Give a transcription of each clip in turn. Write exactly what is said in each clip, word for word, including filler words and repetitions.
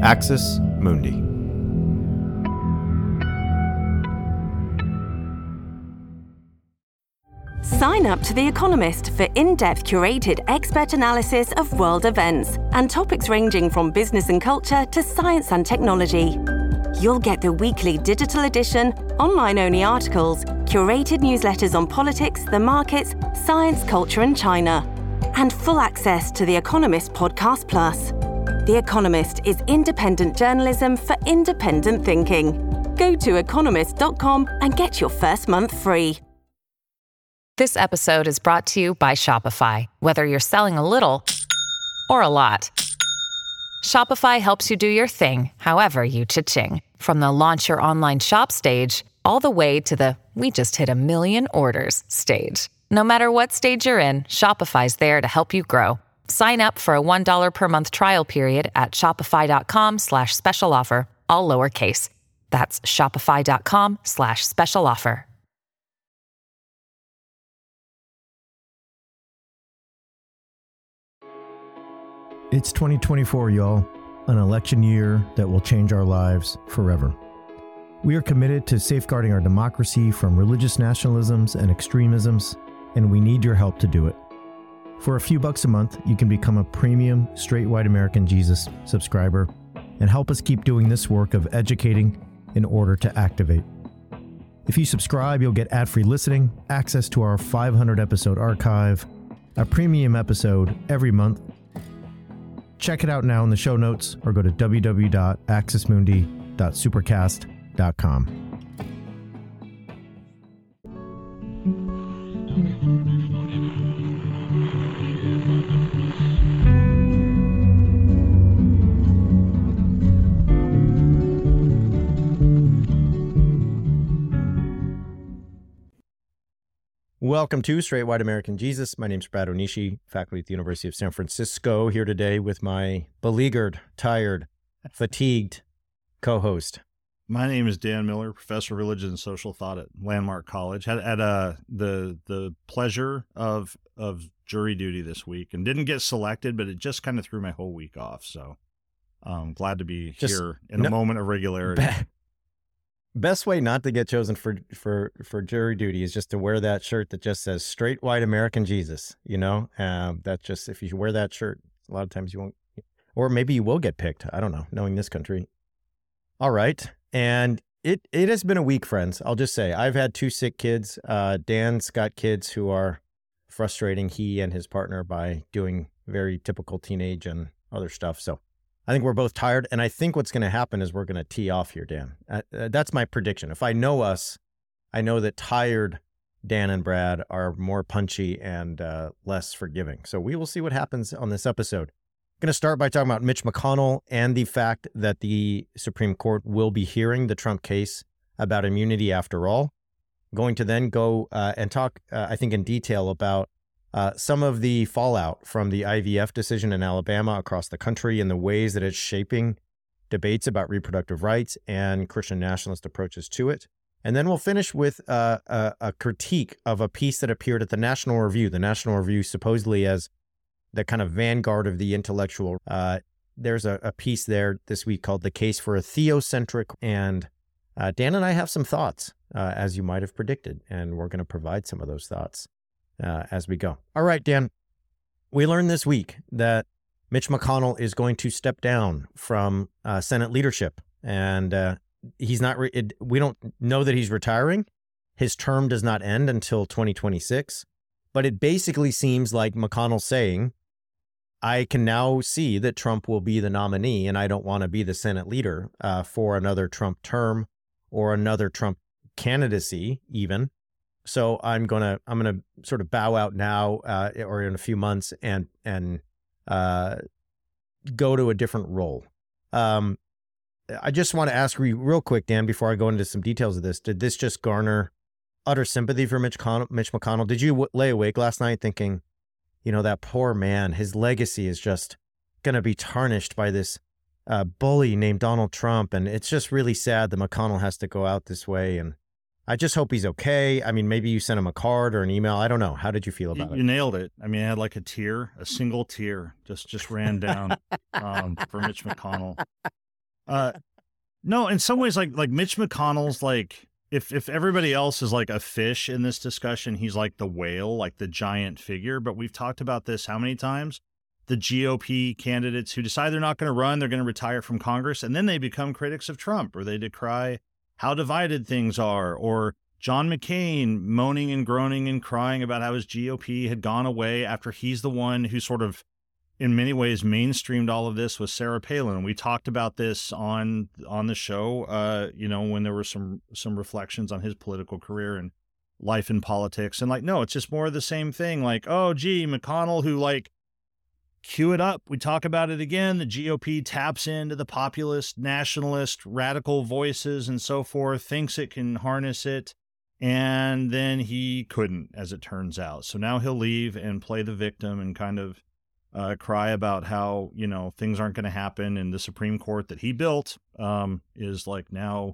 Axis Mundi. Sign up to The Economist for in-depth curated expert analysis of world events and topics ranging from business and culture to science and technology. You'll get the weekly digital edition, online-only articles, curated newsletters on politics, the markets, science, culture and China, and full access to The Economist Podcast Plus. The Economist is independent journalism for independent thinking. Go to economist dot com and get your first month free. This episode is brought to you by Shopify. Whether you're selling a little or a lot, Shopify helps you do your thing, however you cha-ching. From the launch your online shop stage, all the way to the we just hit a million orders stage. No matter what stage you're in, Shopify's there to help you grow. Sign up for a one dollar per month trial period at shopify.com slash special offer, all lowercase. That's shopify.com slash special offer. It's twenty twenty-four, y'all, an election year that will change our lives forever. We are committed to safeguarding our democracy from religious nationalisms and extremisms, and we need your help to do it. For a few bucks a month, you can become a premium Straight White American Jesus subscriber and help us keep doing this work of educating in order to activate. If you subscribe, you'll get ad-free listening, access to our five hundred episode archive, a premium episode every month. Check it out now in the show notes or go to w w w dot axis mundi dot supercast dot com. Welcome to Straight White American Jesus. My name's Brad Onishi, faculty at the University of San Francisco, here today with my beleaguered, tired, fatigued co-host. My name is Dan Miller, professor of religion and social thought at Landmark College. Had, had uh, the the pleasure of of jury duty this week and didn't get selected, but it just kind of threw my whole week off. So I'm glad to be just here in no, a moment of regularity. Be- Best way not to get chosen for, for, for jury duty is just to wear that shirt that just says Straight White American Jesus, you know? Um, that just, if you wear that shirt, a lot of times you won't, or maybe you will get picked. I don't know, knowing this country. All right. And it, it has been a week, friends. I'll just say, I've had two sick kids. Uh, Dan's got kids who are frustrating he and his partner by doing very typical teenage and other stuff. So I think we're both tired, and I think what's going to happen is we're going to tee off here, Dan. Uh, that's my prediction. If I know us, I know that tired Dan and Brad are more punchy and uh, less forgiving. So we will see what happens on this episode. I'm going to start by talking about Mitch McConnell and the fact that the Supreme Court will be hearing the Trump case about immunity after all. I'm going to then go uh, and talk, uh, I think, in detail about Uh, some of the fallout from the I V F decision in Alabama across the country and the ways that it's shaping debates about reproductive rights and Christian nationalist approaches to it. And then we'll finish with uh, a, a critique of a piece that appeared at the National Review. The National Review, supposedly as the kind of vanguard of the intellectual. Uh, there's a, a piece there this week called The Case for a Theocentric. And uh, Dan and I have some thoughts, uh, as you might have predicted, and we're going to provide some of those thoughts Uh, as we go. All right, Dan, we learned this week that Mitch McConnell is going to step down from uh, Senate leadership, and uh, he's not. Re- it, we don't know that he's retiring. His term does not end until twenty twenty-six, but it basically seems like McConnell's saying, I can now see that Trump will be the nominee, and I don't want to be the Senate leader uh, for another Trump term or another Trump candidacy even. So I'm gonna I'm gonna sort of bow out now, uh, or in a few months, and and uh, go to a different role. Um, I just want to ask you real quick, Dan, before I go into some details of this. Did this just garner utter sympathy for Mitch McConnell? Mitch McConnell? Did you w- lay awake last night thinking, you know, that poor man, his legacy is just gonna be tarnished by this uh, bully named Donald Trump, and it's just really sad that McConnell has to go out this way. And I just hope he's okay. I mean, maybe you sent him a card or an email. I don't know. How did you feel about you, it? You nailed it. I mean, I had like a tear, a single tear just, just ran down um, for Mitch McConnell. Uh, no, in some ways, like like Mitch McConnell's like, if if everybody else is like a fish in this discussion, he's like the whale, like the giant figure. But we've talked about this how many times? The G O P candidates who decide they're not going to run, they're going to retire from Congress, and then they become critics of Trump, or they decry how divided things are, or John McCain moaning and groaning and crying about how his G O P had gone away after he's the one who sort of, in many ways, mainstreamed all of this with Sarah Palin. We talked about this on on the show, uh, you know, when there were some some reflections on his political career and life in politics. And like, no, it's just more of the same thing. Like, oh, gee, McConnell, who like, cue it up. We talk about it again. The G O P taps into the populist, nationalist, radical voices and so forth, thinks it can harness it. And then he couldn't, as it turns out. So now he'll leave and play the victim and kind of uh, cry about how, you know, things aren't going to happen. And the Supreme Court that he built um, is like now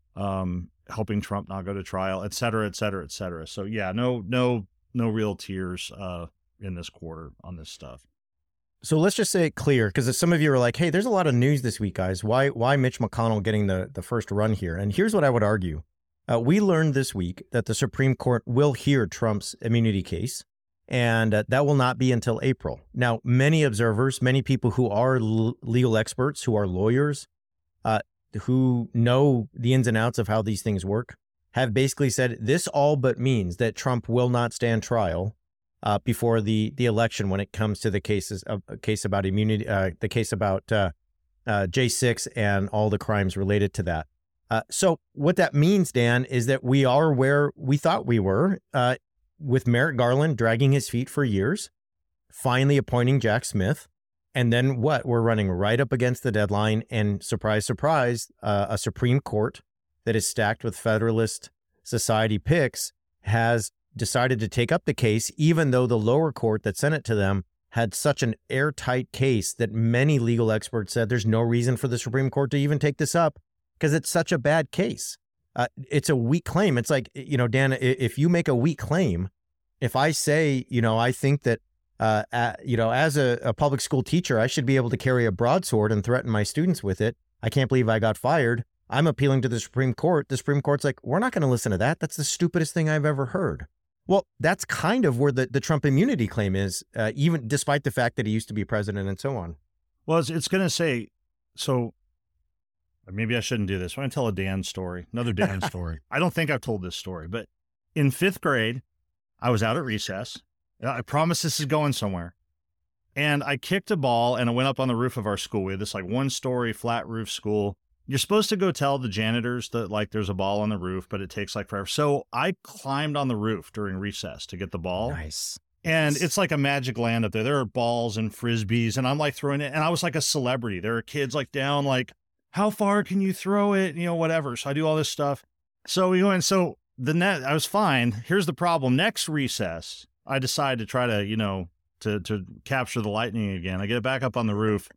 um, helping Trump not go to trial, et cetera, et cetera, et cetera. So yeah, no, no, no real tears uh, in this quarter on this stuff. So let's just say it clear, because some of you are like, hey, there's a lot of news this week, guys. Why why Mitch McConnell getting the, the first run here? And here's what I would argue. Uh, we learned this week that the Supreme Court will hear Trump's immunity case, and uh, that will not be until April. Now, many observers, many people who are l- legal experts, who are lawyers, uh, who know the ins and outs of how these things work, have basically said this all but means that Trump will not stand trial Uh, before the the election when it comes to the cases of a case about immunity, uh, the case about uh, uh, J six and all the crimes related to that. Uh, so what that means, Dan, is that we are where we thought we were uh, with Merrick Garland dragging his feet for years, finally appointing Jack Smith. And then what? We're running right up against the deadline. And surprise, surprise, uh, a Supreme Court that is stacked with Federalist Society picks has decided to take up the case, even though the lower court that sent it to them had such an airtight case that many legal experts said there's no reason for the Supreme Court to even take this up because it's such a bad case. Uh, it's a weak claim. It's like, you know, Dan, if you make a weak claim, if I say, you know, I think that, uh, uh, you know, as a, a public school teacher, I should be able to carry a broadsword and threaten my students with it. I can't believe I got fired. I'm appealing to the Supreme Court. The Supreme Court's like, we're not going to listen to that. That's the stupidest thing I've ever heard. Well, that's kind of where the, the Trump immunity claim is, uh, even despite the fact that he used to be president and so on. Well, it's, it's going to say, so maybe I shouldn't do this. I'm going to tell a Dan story, another Dan story. I don't think I've told this story, but in fifth grade, I was out at recess. I promise this is going somewhere. And I kicked a ball and it went up on the roof of our school. We had this like one story flat roof school. You're supposed to go tell the janitors that like there's a ball on the roof, but it takes like forever. So I climbed on the roof during recess to get the ball. Nice. And nice. It's like a magic land up there. There are balls and frisbees and I'm like throwing it. And I was like a celebrity. There are kids like down, like, how far can you throw it? You know, whatever. So I do all this stuff. So we go in. So the net, I was fine. Here's the problem. Next recess, I decide to try to, you know, to, to capture the lightning again. I get back up on the roof.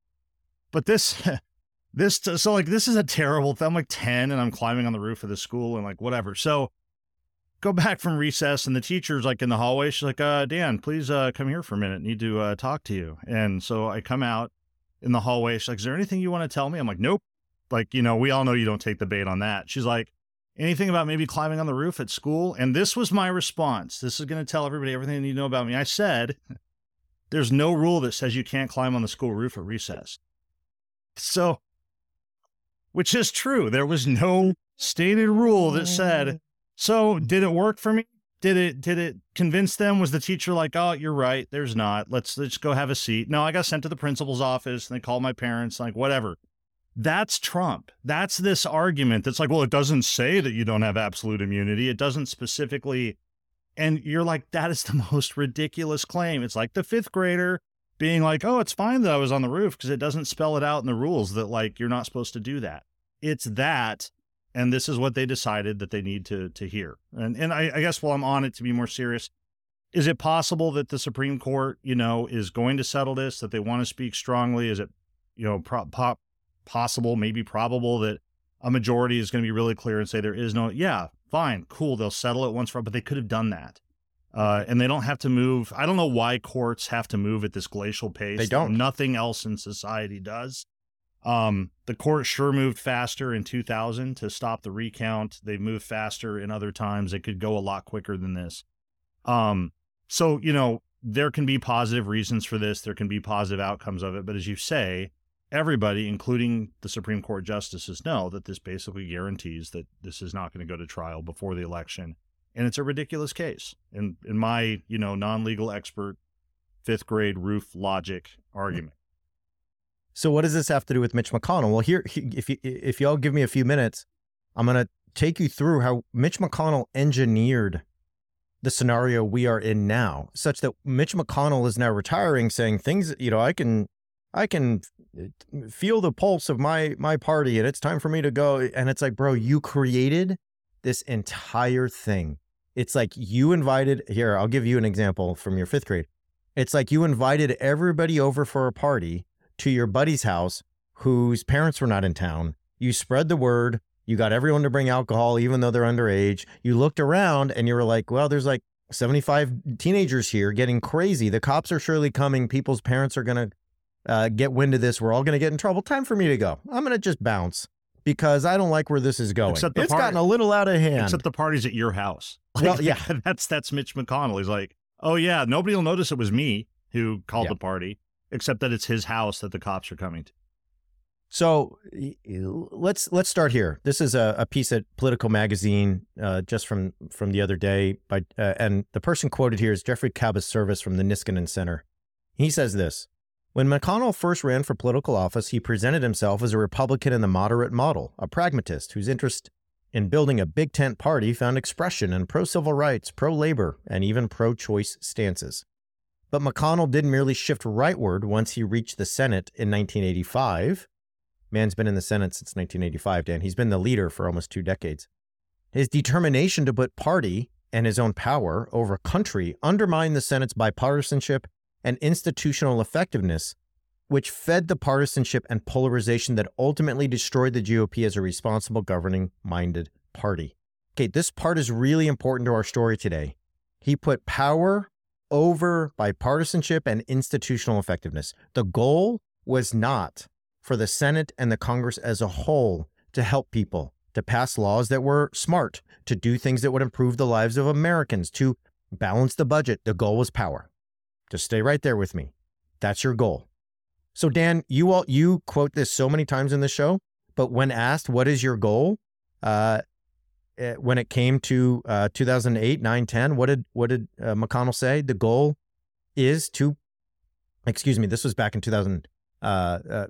But this... This, so like, this is a terrible thing. I'm like ten and I'm climbing on the roof of the school and like, whatever. So go back from recess and the teacher's like in the hallway. She's like, uh, Dan, please uh, come here for a minute. Need to uh, talk to you. And so I come out in the hallway. She's like, is there anything you want to tell me? I'm like, nope. Like, you know, we all know you don't take the bait on that. She's like, anything about maybe climbing on the roof at school? And this was my response. This is going to tell everybody everything they need to know about me. I said, there's no rule that says you can't climb on the school roof at recess. So, which is true. There was no stated rule that said, so did it work for me? Did it, did it convince them? Was the teacher like, oh, you're right. There's not, let's, let's go have a seat. No, I got sent to the principal's office and they called my parents, like whatever. That's Trump. That's this argument. That's like, well, it doesn't say that you don't have absolute immunity. It doesn't specifically. And you're like, that is the most ridiculous claim. It's like the fifth grader being like, oh, it's fine that I was on the roof because it doesn't spell it out in the rules that like, you're not supposed to do that. It's that. And this is what they decided that they need to to hear. And and I, I guess while I'm on it, to be more serious, is it possible that the Supreme Court, you know, is going to settle this, that they want to speak strongly? Is it, you know, pro- po- possible, maybe probable that a majority is going to be really clear and say there is no, yeah, fine, cool, they'll settle it once for all, but they could have done that. Uh, and they don't have to move. I don't know why courts have to move at this glacial pace. They don't. Nothing else in society does. Um, the court sure moved faster in two thousand to stop the recount. They've moved faster in other times. It could go a lot quicker than this. Um, so, you know, there can be positive reasons for this. There can be positive outcomes of it. But as you say, everybody, including the Supreme Court justices, know that this basically guarantees that this is not going to go to trial before the election. And it's a ridiculous case. In, in my, you know, non-legal expert, fifth grade roof logic argument. So what does this have to do with Mitch McConnell? Well, here, if you, if y'all give me a few minutes, I'm going to take you through how Mitch McConnell engineered the scenario we are in now, such that Mitch McConnell is now retiring, saying things, you know, I can, I can feel the pulse of my, my party and it's time for me to go. And it's like, bro, you created this entire thing. It's like you invited, here, I'll give you an example from your fifth grade. It's like you invited everybody over for a party to your buddy's house whose parents were not in town. You spread the word. You got everyone to bring alcohol, even though they're underage. You looked around and you were like, well, there's like seventy-five teenagers here getting crazy. The cops are surely coming. People's parents are going to uh, get wind of this. We're all going to get in trouble. Time for me to go. I'm going to just bounce because I don't like where this is going. Except the it's party, gotten a little out of hand. Except the party's at your house. Like, well, yeah. That's, that's Mitch McConnell. He's like, oh yeah, nobody will notice it was me who called yeah. the party. Except that it's his house that the cops are coming to. So let's let's start here. This is a, a piece at Political Magazine uh, just from, from the other day. By, uh, and the person quoted here is Jeffrey Cabas-Service from the Niskanen Center. He says this: when McConnell first ran for political office, he presented himself as a Republican in the moderate model, a pragmatist whose interest in building a big tent party found expression in pro-civil rights, pro-labor, and even pro-choice stances. But McConnell didn't merely shift rightward once he reached the Senate in nineteen eighty-five. Man's been in the Senate since nineteen eighty-five, Dan. He's been the leader for almost two decades. His determination to put party and his own power over country undermined the Senate's bipartisanship and institutional effectiveness, which fed the partisanship and polarization that ultimately destroyed the G O P as a responsible governing-minded party. Okay, this part is really important to our story today. He put power over bipartisanship and institutional effectiveness. The goal was not for the Senate and the Congress as a whole to help people, to pass laws that were smart, to do things that would improve the lives of Americans, to balance the budget. The goal was power. Just stay right there with me. That's your goal. So Dan, you all, you quote this so many times in the show, but when asked, what is your goal? Uh, When it came to uh, two thousand eight, nine, ten, what did what did uh, McConnell say? The goal is to, excuse me, this was back in two thousand, uh, uh,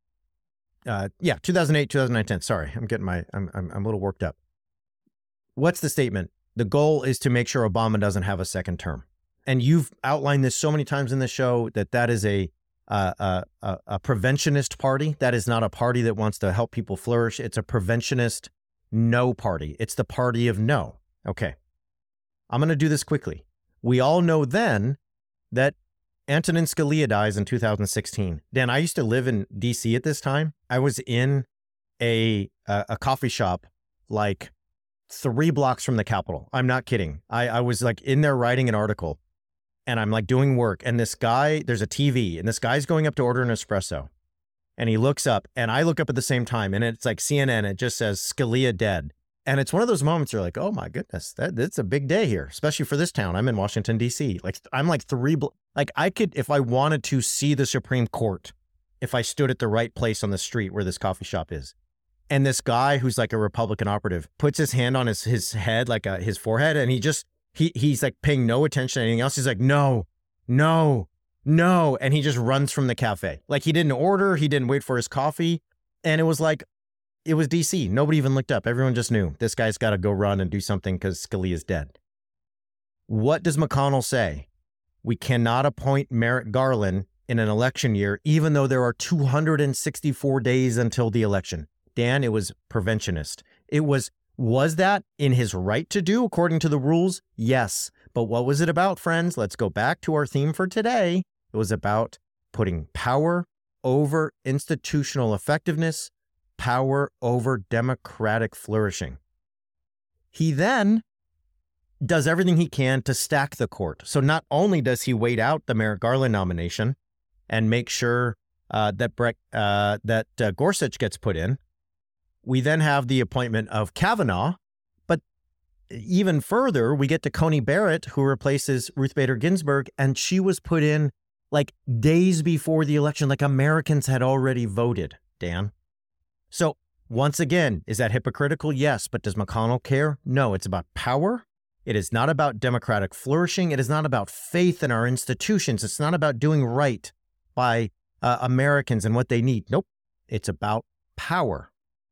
uh, yeah, two thousand eight, two thousand nine, ten. Sorry, I'm getting my, I'm, I'm I'm a little worked up. What's the statement? The goal is to make sure Obama doesn't have a second term. And you've outlined this so many times in the show that that is a uh, a, a preventionist party. That is not a party that wants to help people flourish. It's a preventionist no party. It's the party of no. Okay. I'm going to do this quickly. We all know then that Antonin Scalia dies in two thousand sixteen. Dan, I used to live in D C at this time. I was in a a, a coffee shop like three blocks from the Capitol. I'm not kidding. I, I was like in there writing an article and I'm like doing work. And this guy, there's a T V and this guy's going up to order an espresso. And he looks up and I look up at the same time and it's like C N N. It just says Scalia dead. And it's one of those moments you're like, oh my goodness, that that's a big day here, especially for this town. I'm in Washington, D C. Like I'm like three, bl- like I could, if I wanted to see the Supreme Court, if I stood at the right place on the street where this coffee shop is. And this guy who's like a Republican operative puts his hand on his, his head, like a, his forehead. And he just, he he's like paying no attention to anything else. He's like, no, no, no. And he just runs from the cafe. Like he didn't order, he didn't wait for his coffee. And it was like, it was D C. Nobody even looked up. Everyone just knew this guy's got to go run and do something because Scalia's dead. What does McConnell say? We cannot appoint Merrick Garland in an election year, even though there are two hundred sixty-four days until the election. Dan, it was preventionist. It was, was that in his right to do according to the rules? Yes. But what was it about, friends? Let's go back to our theme for today. It was about putting power over institutional effectiveness, power over democratic flourishing. He then does everything he can to stack the court. So not only does he wait out the Merrick Garland nomination and make sure uh, that Brett, uh, that uh, Gorsuch gets put in. We then have the appointment of Kavanaugh. But even further, we get to Coney Barrett, who replaces Ruth Bader Ginsburg, and she was put in like days before the election, like Americans had already voted, Dan. So once again, is that hypocritical? Yes. But does McConnell care? No. It's about power. It is not about democratic flourishing. It is not about faith in our institutions. It's not about doing right by uh, Americans and what they need. Nope. It's about power.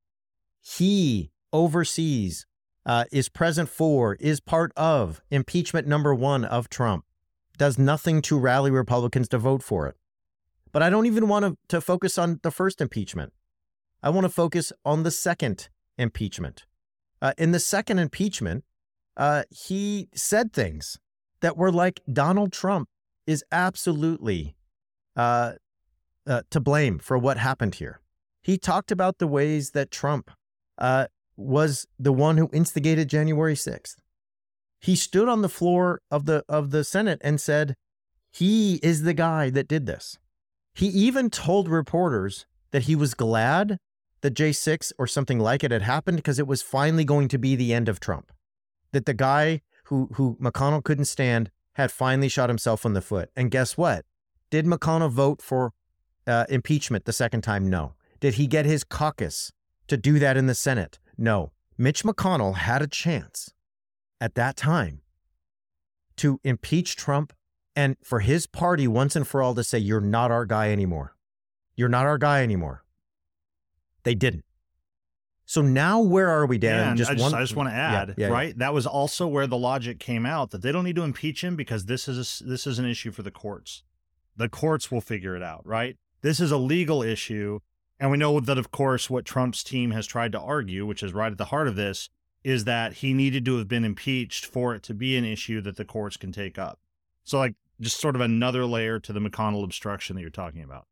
He oversees, uh, is present for, is part of impeachment number one of Trump. Does nothing to rally Republicans to vote for it. But I don't even want to, to focus on the first impeachment. I want to focus on the second impeachment. Uh, in the second impeachment, uh, he said things that were like Donald Trump is absolutely uh, uh, to blame for what happened here. He talked about the ways that Trump uh, was the one who instigated January sixth. He stood on the floor of the of the Senate and said, he is the guy that did this. He even told reporters that he was glad that J six or something like it had happened because it was finally going to be the end of Trump. That the guy who, who McConnell couldn't stand had finally shot himself in the foot. And guess what? Did McConnell vote for uh, impeachment the second time? No. Did he get his caucus to do that in the Senate? No. Mitch McConnell had a chance at that time to impeach Trump and for his party once and for all to say, you're not our guy anymore. You're not our guy anymore. They didn't. So now where are we, Dan? And just I, just, one, I just want to add, yeah, yeah, right? Yeah. That was also where the logic came out that they don't need to impeach him because this is a, this is an issue for the courts. The courts will figure it out, right? This is a legal issue. And we know that, of course, what Trump's team has tried to argue, which is right at the heart of this, is that he needed to have been impeached for it to be an issue that the courts can take up. So like just sort of another layer to the McConnell obstruction that you're talking about.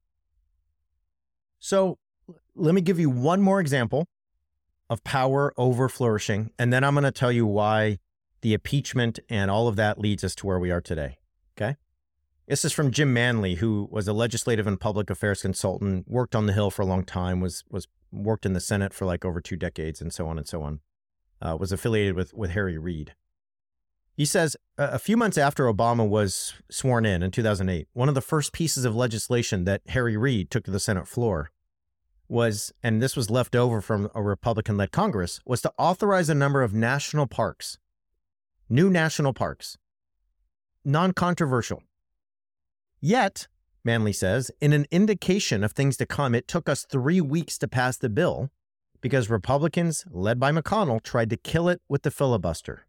So let me give you one more example of power over flourishing, and then I'm going to tell you why the impeachment and all of that leads us to where we are today. Okay? This is from Jim Manley, who was a legislative and public affairs consultant, worked on the Hill for a long time, was was worked in the Senate for like over two decades, and so on and so on. Uh, was affiliated with, with Harry Reid. He says, a few months after Obama was sworn in in two thousand eight, one of the first pieces of legislation that Harry Reid took to the Senate floor was, and this was left over from a Republican-led Congress, was to authorize a number of national parks, new national parks, non-controversial. Yet, Manley says, in an indication of things to come, it took us three weeks to pass the bill because Republicans, led by McConnell, tried to kill it with the filibuster.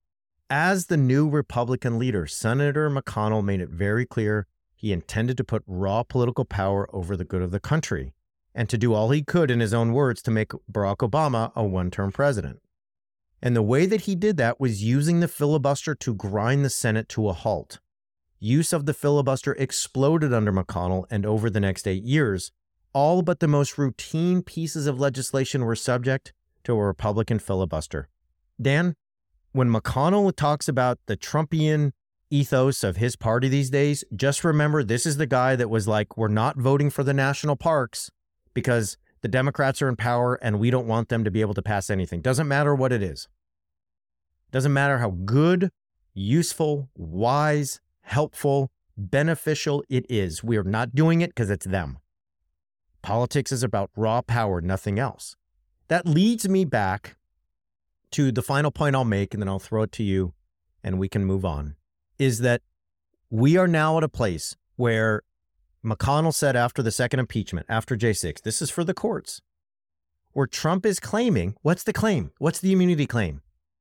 As the new Republican leader, Senator McConnell made it very clear he intended to put raw political power over the good of the country and to do all he could, in his own words, to make Barack Obama a one-term president. And the way that he did that was using the filibuster to grind the Senate to a halt. Use of the filibuster exploded under McConnell, and over the next eight years, all but the most routine pieces of legislation were subject to a Republican filibuster. Dan, when McConnell talks about the Trumpian ethos of his party these days, just remember this is the guy that was like, we're not voting for the national parks because the Democrats are in power and we don't want them to be able to pass anything. Doesn't matter what it is. Doesn't matter how good, useful, wise, helpful, beneficial it is. We are not doing it because it's them. Politics is about raw power, nothing else. That leads me back to the final point I'll make, and then I'll throw it to you and we can move on, is that we are now at a place where McConnell said after the second impeachment, after J six, this is for the courts, where Trump is claiming, what's the claim? What's the immunity claim?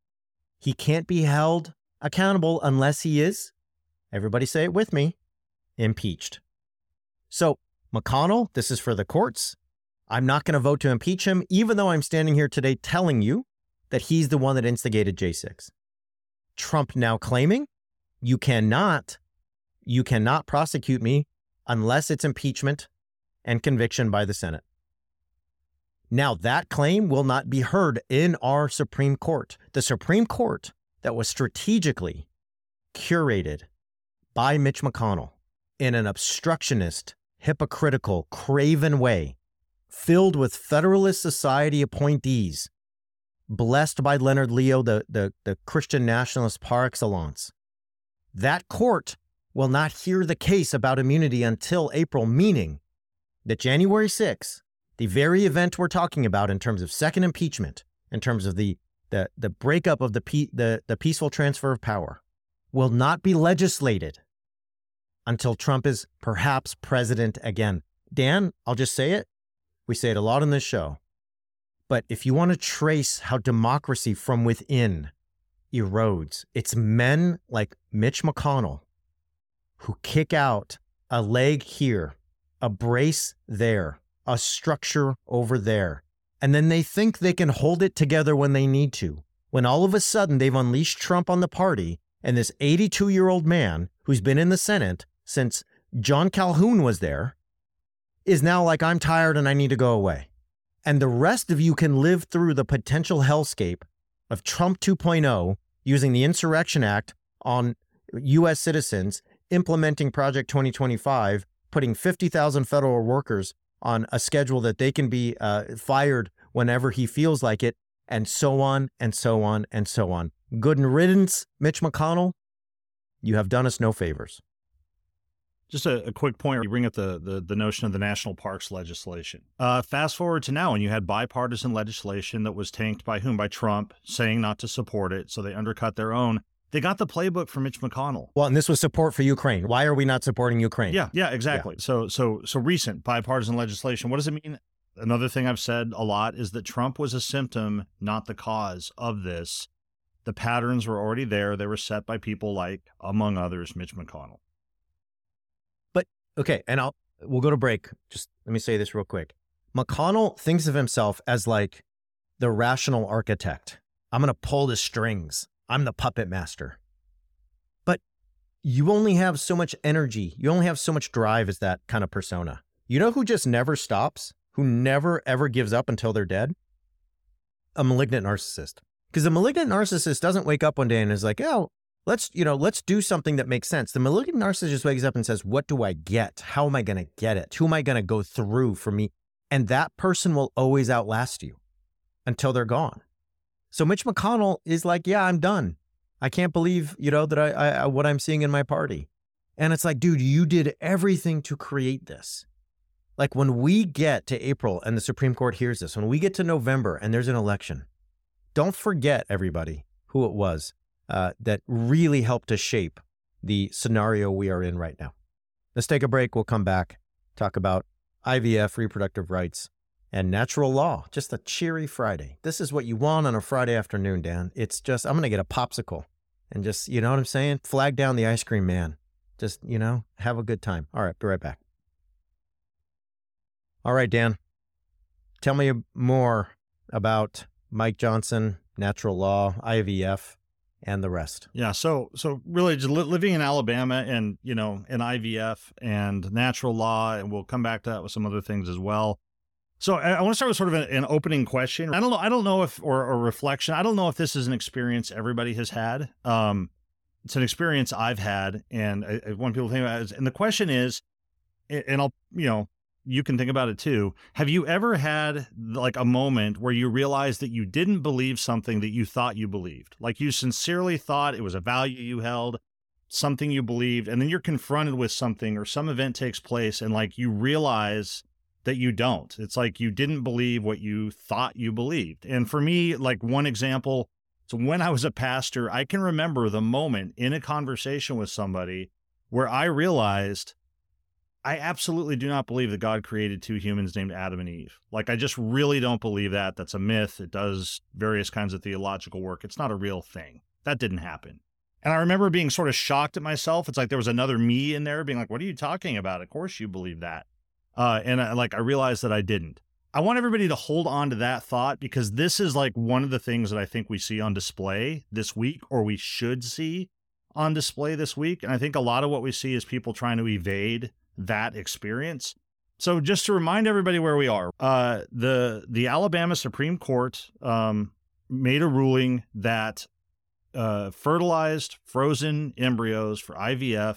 He can't be held accountable unless he is, everybody say it with me, impeached. So McConnell, this is for the courts. I'm not going to vote to impeach him, even though I'm standing here today telling you that he's the one that instigated J six. Trump now claiming you cannot, you cannot prosecute me unless it's impeachment and conviction by the Senate. Now that claim will not be heard in our Supreme Court. The Supreme Court that was strategically curated by Mitch McConnell in an obstructionist, hypocritical, craven way, filled with Federalist Society appointees, blessed by Leonard Leo, the, the, the Christian nationalist par excellence. That court will not hear the case about immunity until April, meaning that January sixth, the very event we're talking about in terms of second impeachment, in terms of the, the, the breakup of the, pe- the, the peaceful transfer of power, will not be legislated until Trump is perhaps president again. Dan, I'll just say it. We say it a lot on this show. But if you want to trace how democracy from within erodes, it's men like Mitch McConnell who kick out a leg here, a brace there, a structure over there. And then they think they can hold it together when they need to. When all of a sudden they've unleashed Trump on the party, and this eighty-two-year-old man who's been in the Senate since John Calhoun was there is now like, I'm tired and I need to go away. And the rest of you can live through the potential hellscape of Trump two point oh using the Insurrection Act on U S citizens, implementing Project twenty twenty-five, putting fifty thousand federal workers on a schedule that they can be uh, fired whenever he feels like it, and so on and so on and so on. Good riddance, Mitch McConnell. You have done us no favors. Just a, a quick point. You bring up the, the the notion of the national parks legislation. Uh, fast forward to now, and you had bipartisan legislation that was tanked by whom? By Trump, saying not to support it, so they undercut their own. They got the playbook from Mitch McConnell. Well, and this was support for Ukraine. Why are we not supporting Ukraine? Yeah, yeah, exactly. Yeah. So, so, so recent bipartisan legislation. What does it mean? Another thing I've said a lot is that Trump was a symptom, not the cause of this. The patterns were already there. They were set by people like, among others, Mitch McConnell. But, okay, and I'll we'll go to break. Just let me say this real quick. McConnell thinks of himself as like the rational architect. I'm going to pull the strings. I'm the puppet master. But you only have so much energy. You only have so much drive as that kind of persona. You know who just never stops? Who never, ever gives up until they're dead? A malignant narcissist. Because the malignant narcissist doesn't wake up one day and is like, oh, let's, you know, let's do something that makes sense. The malignant narcissist just wakes up and says, what do I get? How am I going to get it? Who am I going to go through for me? And that person will always outlast you until they're gone. So Mitch McConnell is like, yeah, I'm done. I can't believe, you know, that I, I what I'm seeing in my party. And it's like, dude, you did everything to create this. Like when we get to April and the Supreme Court hears this, when we get to November and there's an election, don't forget, everybody, who it was uh, that really helped to shape the scenario we are in right now. Let's take a break. We'll come back, talk about I V F, reproductive rights, and natural law. Just a cheery Friday. This is what you want on a Friday afternoon, Dan. It's just, I'm going to get a popsicle and just, you know what I'm saying? Flag down the ice cream man. Just, you know, have a good time. All right, be right back. All right, Dan, tell me more about Mike Johnson, natural law, I V F, and the rest. Yeah, so so really just li- living in Alabama and, you know, in I V F and natural law, and we'll come back to that with some other things as well. So I, I want to start with sort of an, an opening question. I don't know, I don't know if, or a reflection, I don't know if this is an experience everybody has had. Um, it's an experience I've had, and I, I want people to think about it. And the question is, and I'll, you know, you can think about it too. Have you ever had like a moment where you realized that you didn't believe something that you thought you believed? Like you sincerely thought it was a value you held, something you believed, and then you're confronted with something or some event takes place and like you realize that you don't. It's like you didn't believe what you thought you believed. And for me, like one example, so when I was a pastor, I can remember the moment in a conversation with somebody where I realized I absolutely do not believe that God created two humans named Adam and Eve. Like, I just really don't believe that. That's a myth. It does various kinds of theological work. It's not a real thing. That didn't happen. And I remember being sort of shocked at myself. It's like there was another me in there being like, what are you talking about? Of course you believe that. Uh, and I, like, I realized that I didn't. I want everybody to hold on to that thought because this is like one of the things that I think we see on display this week, or we should see on display this week. And I think a lot of what we see is people trying to evade that experience. So just to remind everybody where we are, uh, the the Alabama Supreme Court um, made a ruling that uh, fertilized frozen embryos for I V F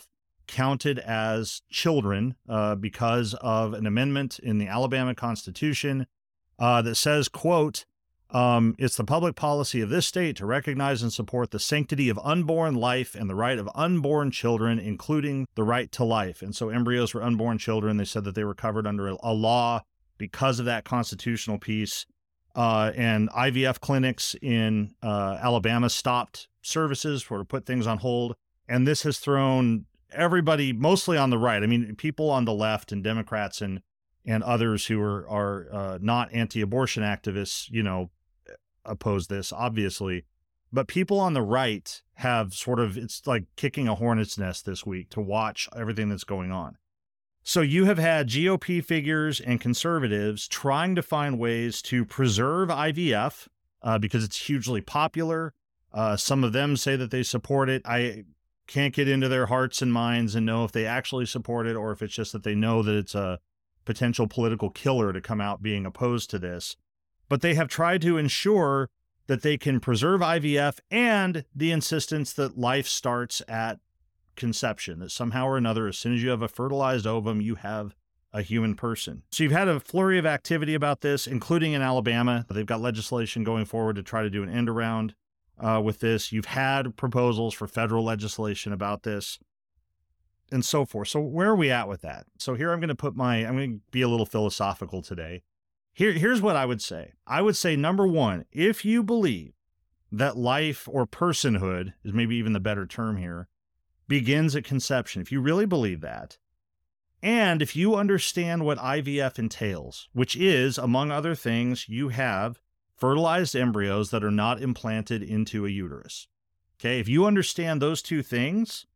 counted as children uh, because of an amendment in the Alabama Constitution uh, that says, quote, um, it's the public policy of this state to recognize and support the sanctity of unborn life and the right of unborn children, including the right to life. And so embryos were unborn children. They said that they were covered under a, a law because of that constitutional piece. Uh, and I V F clinics in uh, Alabama stopped services or put things on hold. And this has thrown everybody, mostly on the right. I mean, people on the left and Democrats and and others who are are uh, not anti-abortion activists, you know, oppose this, obviously. But people on the right have sort of, it's like kicking a hornet's nest this week to watch everything that's going on. So you have had G O P figures and conservatives trying to find ways to preserve I V F uh, because it's hugely popular. Uh, some of them say that they support it. I can't get into their hearts and minds and know if they actually support it or if it's just that they know that it's a potential political killer to come out being opposed to this. But they have tried to ensure that they can preserve I V F and the insistence that life starts at conception, that somehow or another, as soon as you have a fertilized ovum, you have a human person. So you've had a flurry of activity about this, including in Alabama. They've got legislation going forward to try to do an end around uh, with this. You've had proposals for federal legislation about this and so forth. So where are we at with that? So here I'm going to put my, I'm going to be a little philosophical today. Here, here's what I would say. I would say, number one, if you believe that life or personhood is maybe even the better term here, begins at conception, if you really believe that, and if you understand what I V F entails, which is, among other things, you have fertilized embryos that are not implanted into a uterus. Okay, if you understand those two things,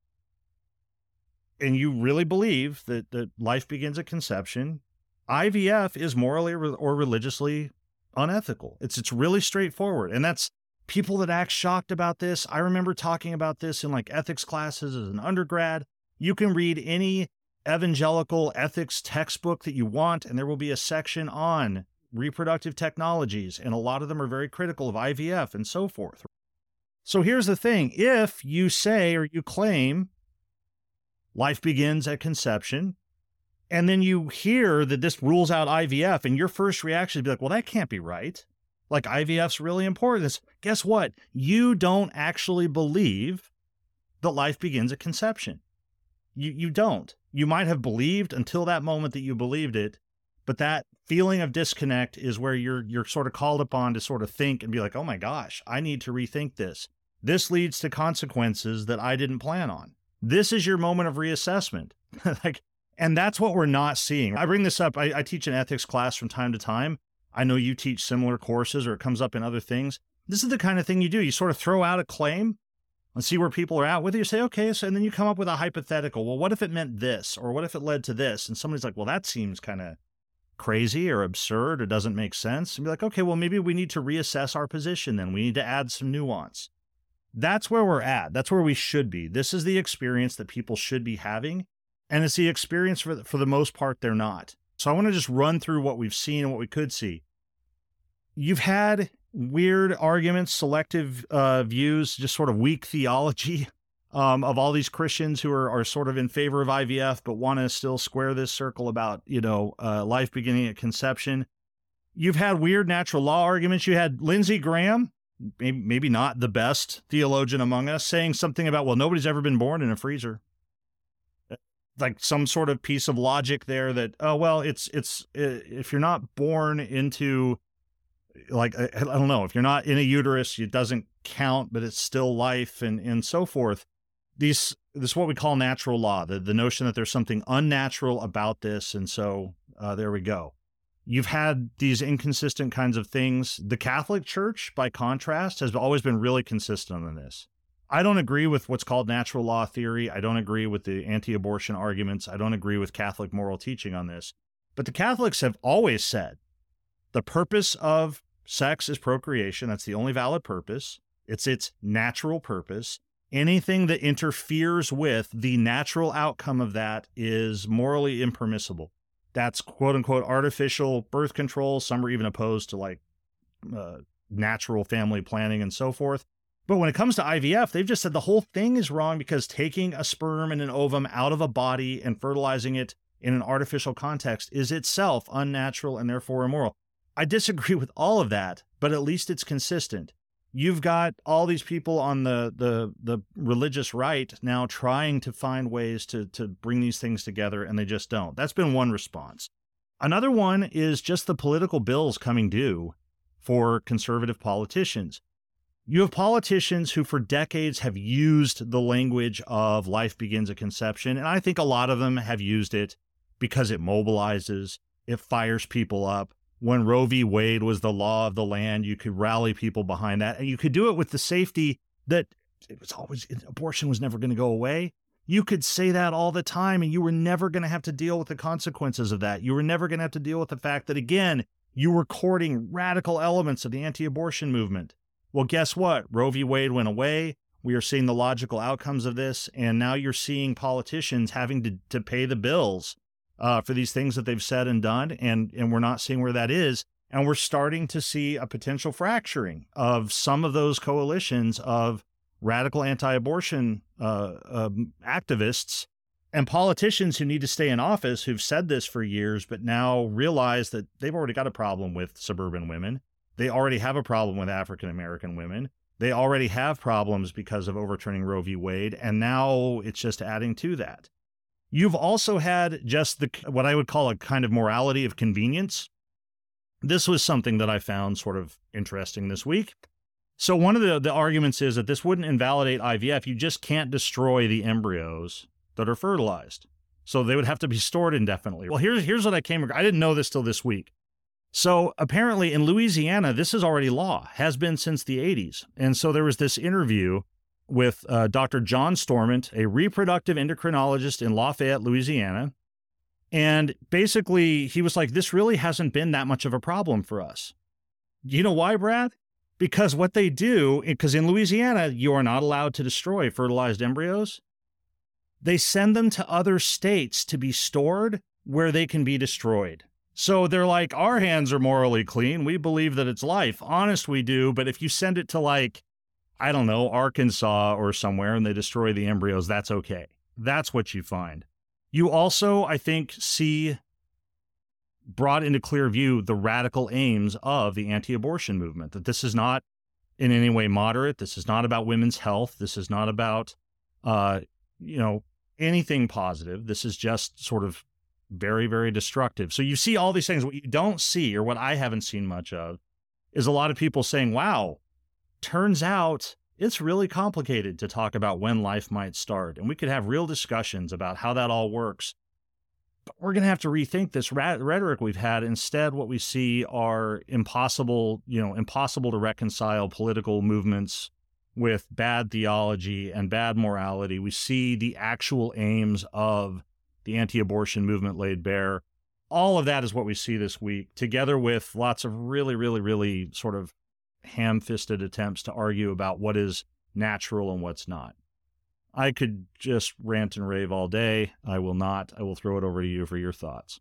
and you really believe that, that life begins at conception, I V F is morally or religiously unethical. It's it's really straightforward. And that's people that act shocked about this. I remember talking about this in like ethics classes as an undergrad. You can read any evangelical ethics textbook that you want, and there will be a section on reproductive technologies. And a lot of them are very critical of I V F and so forth. So here's the thing. If you say or you claim life begins at conception, and then you hear that this rules out I V F, and your first reaction is to be like, well, that can't be right. Like, I V F's really important. It's, guess what? You don't actually believe that life begins at conception. You you don't. You might have believed until that moment that you believed it, but that feeling of disconnect is where you're you're sort of called upon to sort of think and be like, oh my gosh, I need to rethink this. This leads to consequences that I didn't plan on. This is your moment of reassessment. like, and that's what we're not seeing. I bring this up. I, I teach an ethics class from time to time. I know you teach similar courses, or it comes up in other things. This is the kind of thing you do. You sort of throw out a claim and see where people are at with it. You say, okay, so, and then you come up with a hypothetical. Well, what if it meant this? Or what if it led to this? And somebody's like, well, that seems kind of crazy or absurd or doesn't make sense. And be like, okay, well, maybe we need to reassess our position then. We need to add some nuance. That's where we're at. That's where we should be. This is the experience that people should be having. And it's the experience for the, for the most part, they're not. So I want to just run through what we've seen and what we could see. You've had weird arguments, selective uh, views, just sort of weak theology um, of all these Christians who are, are sort of in favor of I V F, but want to still square this circle about, you know, uh, life beginning at conception. You've had weird natural law arguments. You had Lindsey Graham, maybe, maybe not the best theologian among us, saying something about, well, nobody's ever been born in a freezer. Like some sort of piece of logic there that, oh, well, it's, it's, if you're not born into, like, I, I don't know, if you're not in a uterus, it doesn't count, but it's still life and, and so forth. These, this is what we call natural law, the, the notion that there's something unnatural about this. And so uh, there we go. You've had these inconsistent kinds of things. The Catholic Church, by contrast, has always been really consistent on this. I don't agree with what's called natural law theory. I don't agree with the anti-abortion arguments. I don't agree with Catholic moral teaching on this. But the Catholics have always said the purpose of sex is procreation. That's the only valid purpose. It's its natural purpose. Anything that interferes with the natural outcome of that is morally impermissible. That's quote unquote artificial birth control. Some are even opposed to like uh, natural family planning and so forth. But when it comes to I V F, they've just said the whole thing is wrong because taking a sperm and an ovum out of a body and fertilizing it in an artificial context is itself unnatural and therefore immoral. I disagree with all of that, but at least it's consistent. You've got all these people on the the the religious right now trying to find ways to to bring these things together, and they just don't. That's been one response. Another one is just the political bills coming due for conservative politicians. You have politicians who for decades have used the language of life begins at conception, and I think a lot of them have used it because it mobilizes, it fires people up. When Roe v. Wade was the law of the land, you could rally people behind that, and you could do it with the safety that it was always abortion was never going to go away. You could say that all the time, and you were never going to have to deal with the consequences of that. You were never going to have to deal with the fact that, again, you were courting radical elements of the anti-abortion movement. Well, guess what? Roe v. Wade went away. We are seeing the logical outcomes of this, and now you're seeing politicians having to, to pay the bills uh, for these things that they've said and done, and, and we're not seeing where that is. And we're starting to see a potential fracturing of some of those coalitions of radical anti-abortion uh, um, activists and politicians who need to stay in office who've said this for years, but now realize that they've already got a problem with suburban women. They already have a problem with African-American women. They already have problems because of overturning Roe v. Wade, and now it's just adding to that. You've also had just the what I would call a kind of morality of convenience. This was something that I found sort of interesting this week. So one of the, the arguments is that this wouldn't invalidate I V F. You just can't destroy the embryos that are fertilized. So they would have to be stored indefinitely. Well, here's, here's what I came across. I didn't know this till this week. So apparently in Louisiana, this is already law, has been since the eighties. And so there was this interview with uh, Doctor John Stormont, a reproductive endocrinologist in Lafayette, Louisiana. And basically he was like, this really hasn't been that much of a problem for us. You know why, Brad? Because what they do, because in Louisiana, you are not allowed to destroy fertilized embryos. They send them to other states to be stored where they can be destroyed. So they're like, our hands are morally clean. We believe that it's life. Honest, we do. But if you send it to, like, I don't know, Arkansas or somewhere and they destroy the embryos, that's okay. That's what you find. You also, I think, see brought into clear view the radical aims of the anti-abortion movement, that this is not in any way moderate. This is not about women's health. This is not about, uh, you know, anything positive. This is just sort of very, very destructive. So you see all these things. What you don't see, or what I haven't seen much of, is a lot of people saying, wow, turns out it's really complicated to talk about when life might start. And we could have real discussions about how that all works. But we're going to have to rethink this rhetoric we've had. Instead, what we see are impossible, you know, impossible to reconcile political movements with bad theology and bad morality. We see the actual aims of the anti-abortion movement laid bare. All of that is what we see this week, together with lots of really, really, really sort of ham-fisted attempts to argue about what is natural and what's not. I could just rant and rave all day. I will not. I will throw it over to you for your thoughts.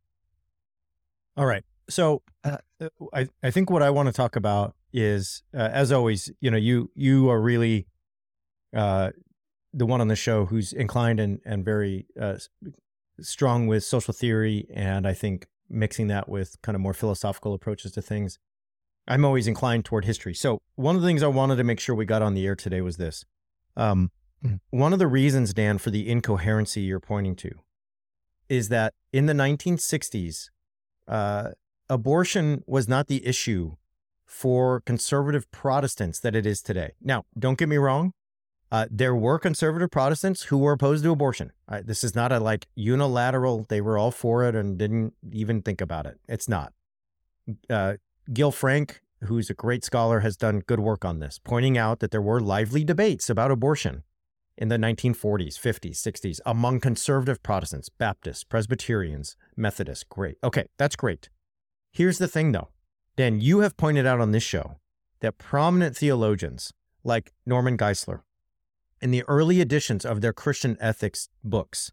All right. So uh, I, I think what I want to talk about is, uh, as always, you know, you you are really uh, the one on the show who's inclined and, and very uh, strong with social theory, and I think mixing that with kind of more philosophical approaches to things. I'm always inclined toward history. So one of the things I wanted to make sure we got on the air today was this. Um, One of the reasons, Dan, for the incoherency you're pointing to is that in the nineteen sixties, uh, abortion was not the issue for conservative Protestants that it is today. Now, don't get me wrong. Uh, there were conservative Protestants who were opposed to abortion. Uh, this is not a like unilateral, they were all for it and didn't even think about it. It's not. Uh, Gil Frank, who's a great scholar, has done good work on this, pointing out that there were lively debates about abortion in the nineteen forties, fifties, sixties, among conservative Protestants, Baptists, Presbyterians, Methodists. Great. Okay, that's great. Here's the thing, though. Dan, you have pointed out on this show that prominent theologians like Norman Geisler, in the early editions of their Christian ethics books,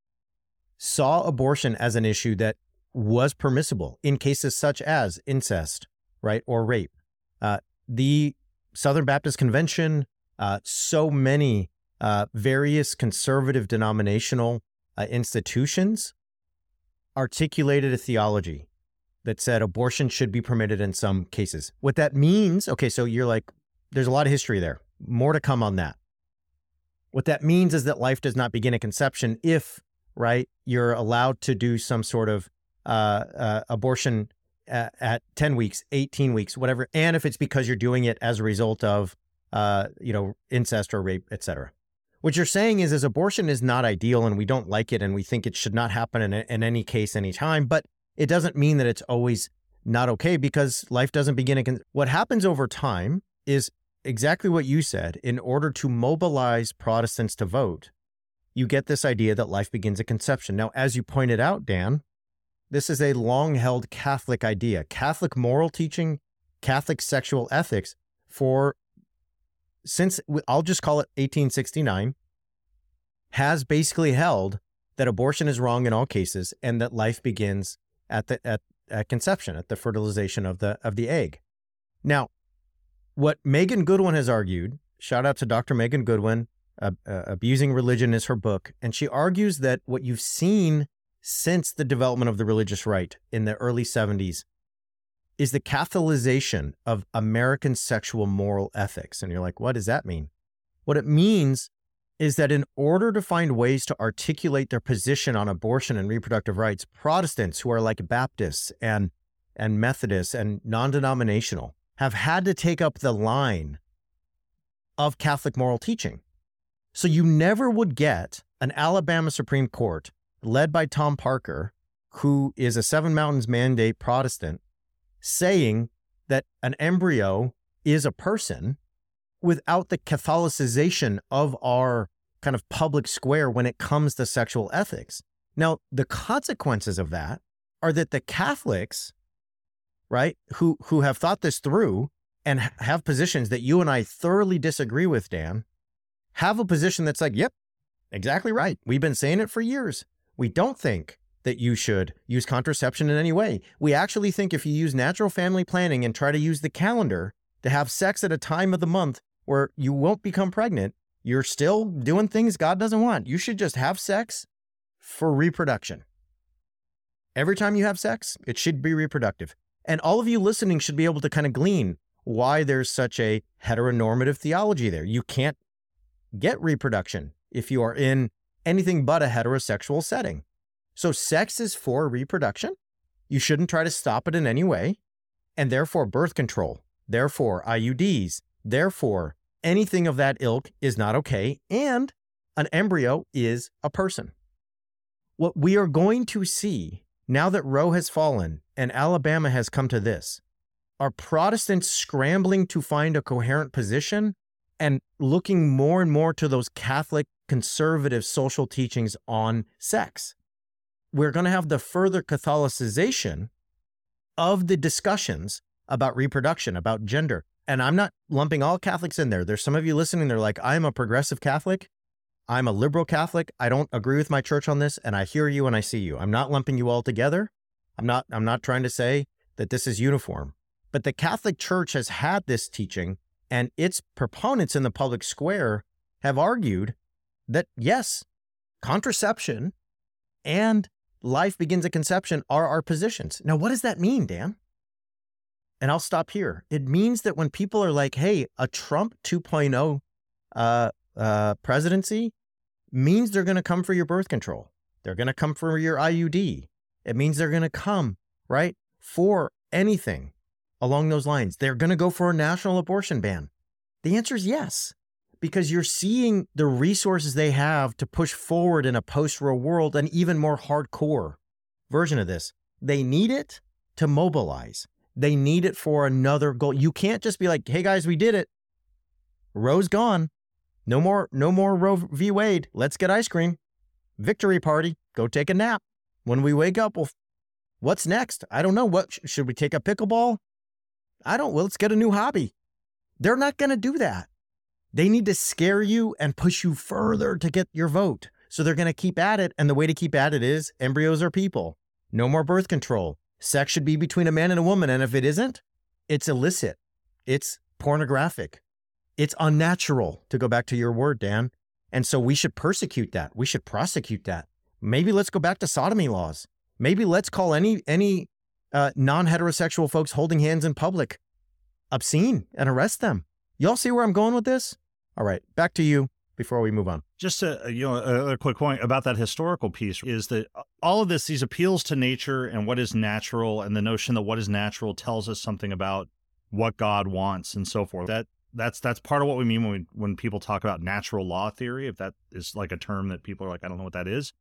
saw abortion as an issue that was permissible in cases such as incest, right, or rape. Uh, the Southern Baptist Convention, uh, so many uh, various conservative denominational uh, institutions articulated a theology that said abortion should be permitted in some cases. What that means, okay, so you're like, there's a lot of history there. More to come on that. What that means is that life does not begin at conception if, right, you're allowed to do some sort of uh, uh, abortion at, at ten weeks, eighteen weeks, whatever, and if it's because you're doing it as a result of, uh, you know, incest or rape, et cetera. What you're saying is, is abortion is not ideal and we don't like it and we think it should not happen in, in any case, any time, but it doesn't mean that it's always not okay because life doesn't begin at con- What happens over time is exactly what you said. In order to mobilize Protestants to vote, you get this idea that life begins at conception. Now, as you pointed out, Dan, this is a long-held Catholic idea. Catholic moral teaching, Catholic sexual ethics for, since, I'll just call it eighteen sixty-nine, has basically held that abortion is wrong in all cases and that life begins at the at, at conception, at the fertilization of the of the egg. Now, what Megan Goodwin has argued, shout out to Doctor Megan Goodwin, uh, uh, Abusing Religion is her book, and she argues that what you've seen since the development of the religious right in the early seventies is the Catholicization of American sexual moral ethics. And you're like, what does that mean? What it means is that in order to find ways to articulate their position on abortion and reproductive rights, Protestants who are like Baptists and, and Methodists and non-denominational have had to take up the line of Catholic moral teaching. So you never would get an Alabama Supreme Court led by Tom Parker, who is a Seven Mountains Mandate Protestant, saying that an embryo is a person without the Catholicization of our kind of public square when it comes to sexual ethics. Now, the consequences of that are that the Catholics, right, who, who have thought this through and have positions that you and I thoroughly disagree with, Dan, have a position that's like, yep, exactly right. We've been saying it for years. We don't think that you should use contraception in any way. We actually think if you use natural family planning and try to use the calendar to have sex at a time of the month where you won't become pregnant, you're still doing things God doesn't want. You should just have sex for reproduction. Every time you have sex, it should be reproductive. And all of you listening should be able to kind of glean why there's such a heteronormative theology there. You can't get reproduction if you are in anything but a heterosexual setting. So sex is for reproduction. You shouldn't try to stop it in any way. And therefore birth control, therefore I U Ds, therefore anything of that ilk is not okay. And an embryo is a person. What we are going to see now that Roe has fallen and Alabama has come to this, are Protestants scrambling to find a coherent position and looking more and more to those Catholic conservative social teachings on sex. We're going to have the further Catholicization of the discussions about reproduction, about gender. And I'm not lumping all Catholics in there. There's some of you listening, they're like, I'm a progressive Catholic. I'm a liberal Catholic. I don't agree with my church on this. And I hear you and I see you. I'm not lumping you all together. I'm not, I'm not trying to say that this is uniform. But the Catholic Church has had this teaching, and its proponents in the public square have argued that, yes, contraception and life begins at conception are our positions. Now, what does that mean, Dan? And I'll stop here. It means that when people are like, hey, a Trump two point oh uh, uh, presidency means they're going to come for your birth control. They're going to come for your I U D. It means they're going to come, right, for anything along those lines. They're going to go for a national abortion ban. The answer is yes, because you're seeing the resources they have to push forward in a post-Roe world, an even more hardcore version of this. They need it to mobilize. They need it for another goal. You can't just be like, hey guys, we did it. Roe's gone. No more, no more Roe v. Wade. Let's get ice cream. Victory party. Go take a nap. When we wake up, well, what's next? I don't know. What should we take a pickleball? I don't. Well, let's get a new hobby. They're not going to do that. They need to scare you and push you further to get your vote. So they're going to keep at it. And the way to keep at it is embryos are people. No more birth control. Sex should be between a man and a woman. And if it isn't, it's illicit. It's pornographic. It's unnatural, to go back to your word, Dan. And so we should persecute that. We should prosecute that. Maybe let's go back to sodomy laws. Maybe let's call any any uh, non-heterosexual folks holding hands in public obscene and arrest them. Y'all see where I'm going with this? All right, back to you before we move on. Just a, you know, a, a quick point about that historical piece is that all of this, these appeals to nature and what is natural, and the notion that what is natural tells us something about what God wants and so forth. That that's that's part of what we mean when we, when people talk about natural law theory, if that is like a term that people are like, I don't know what that is.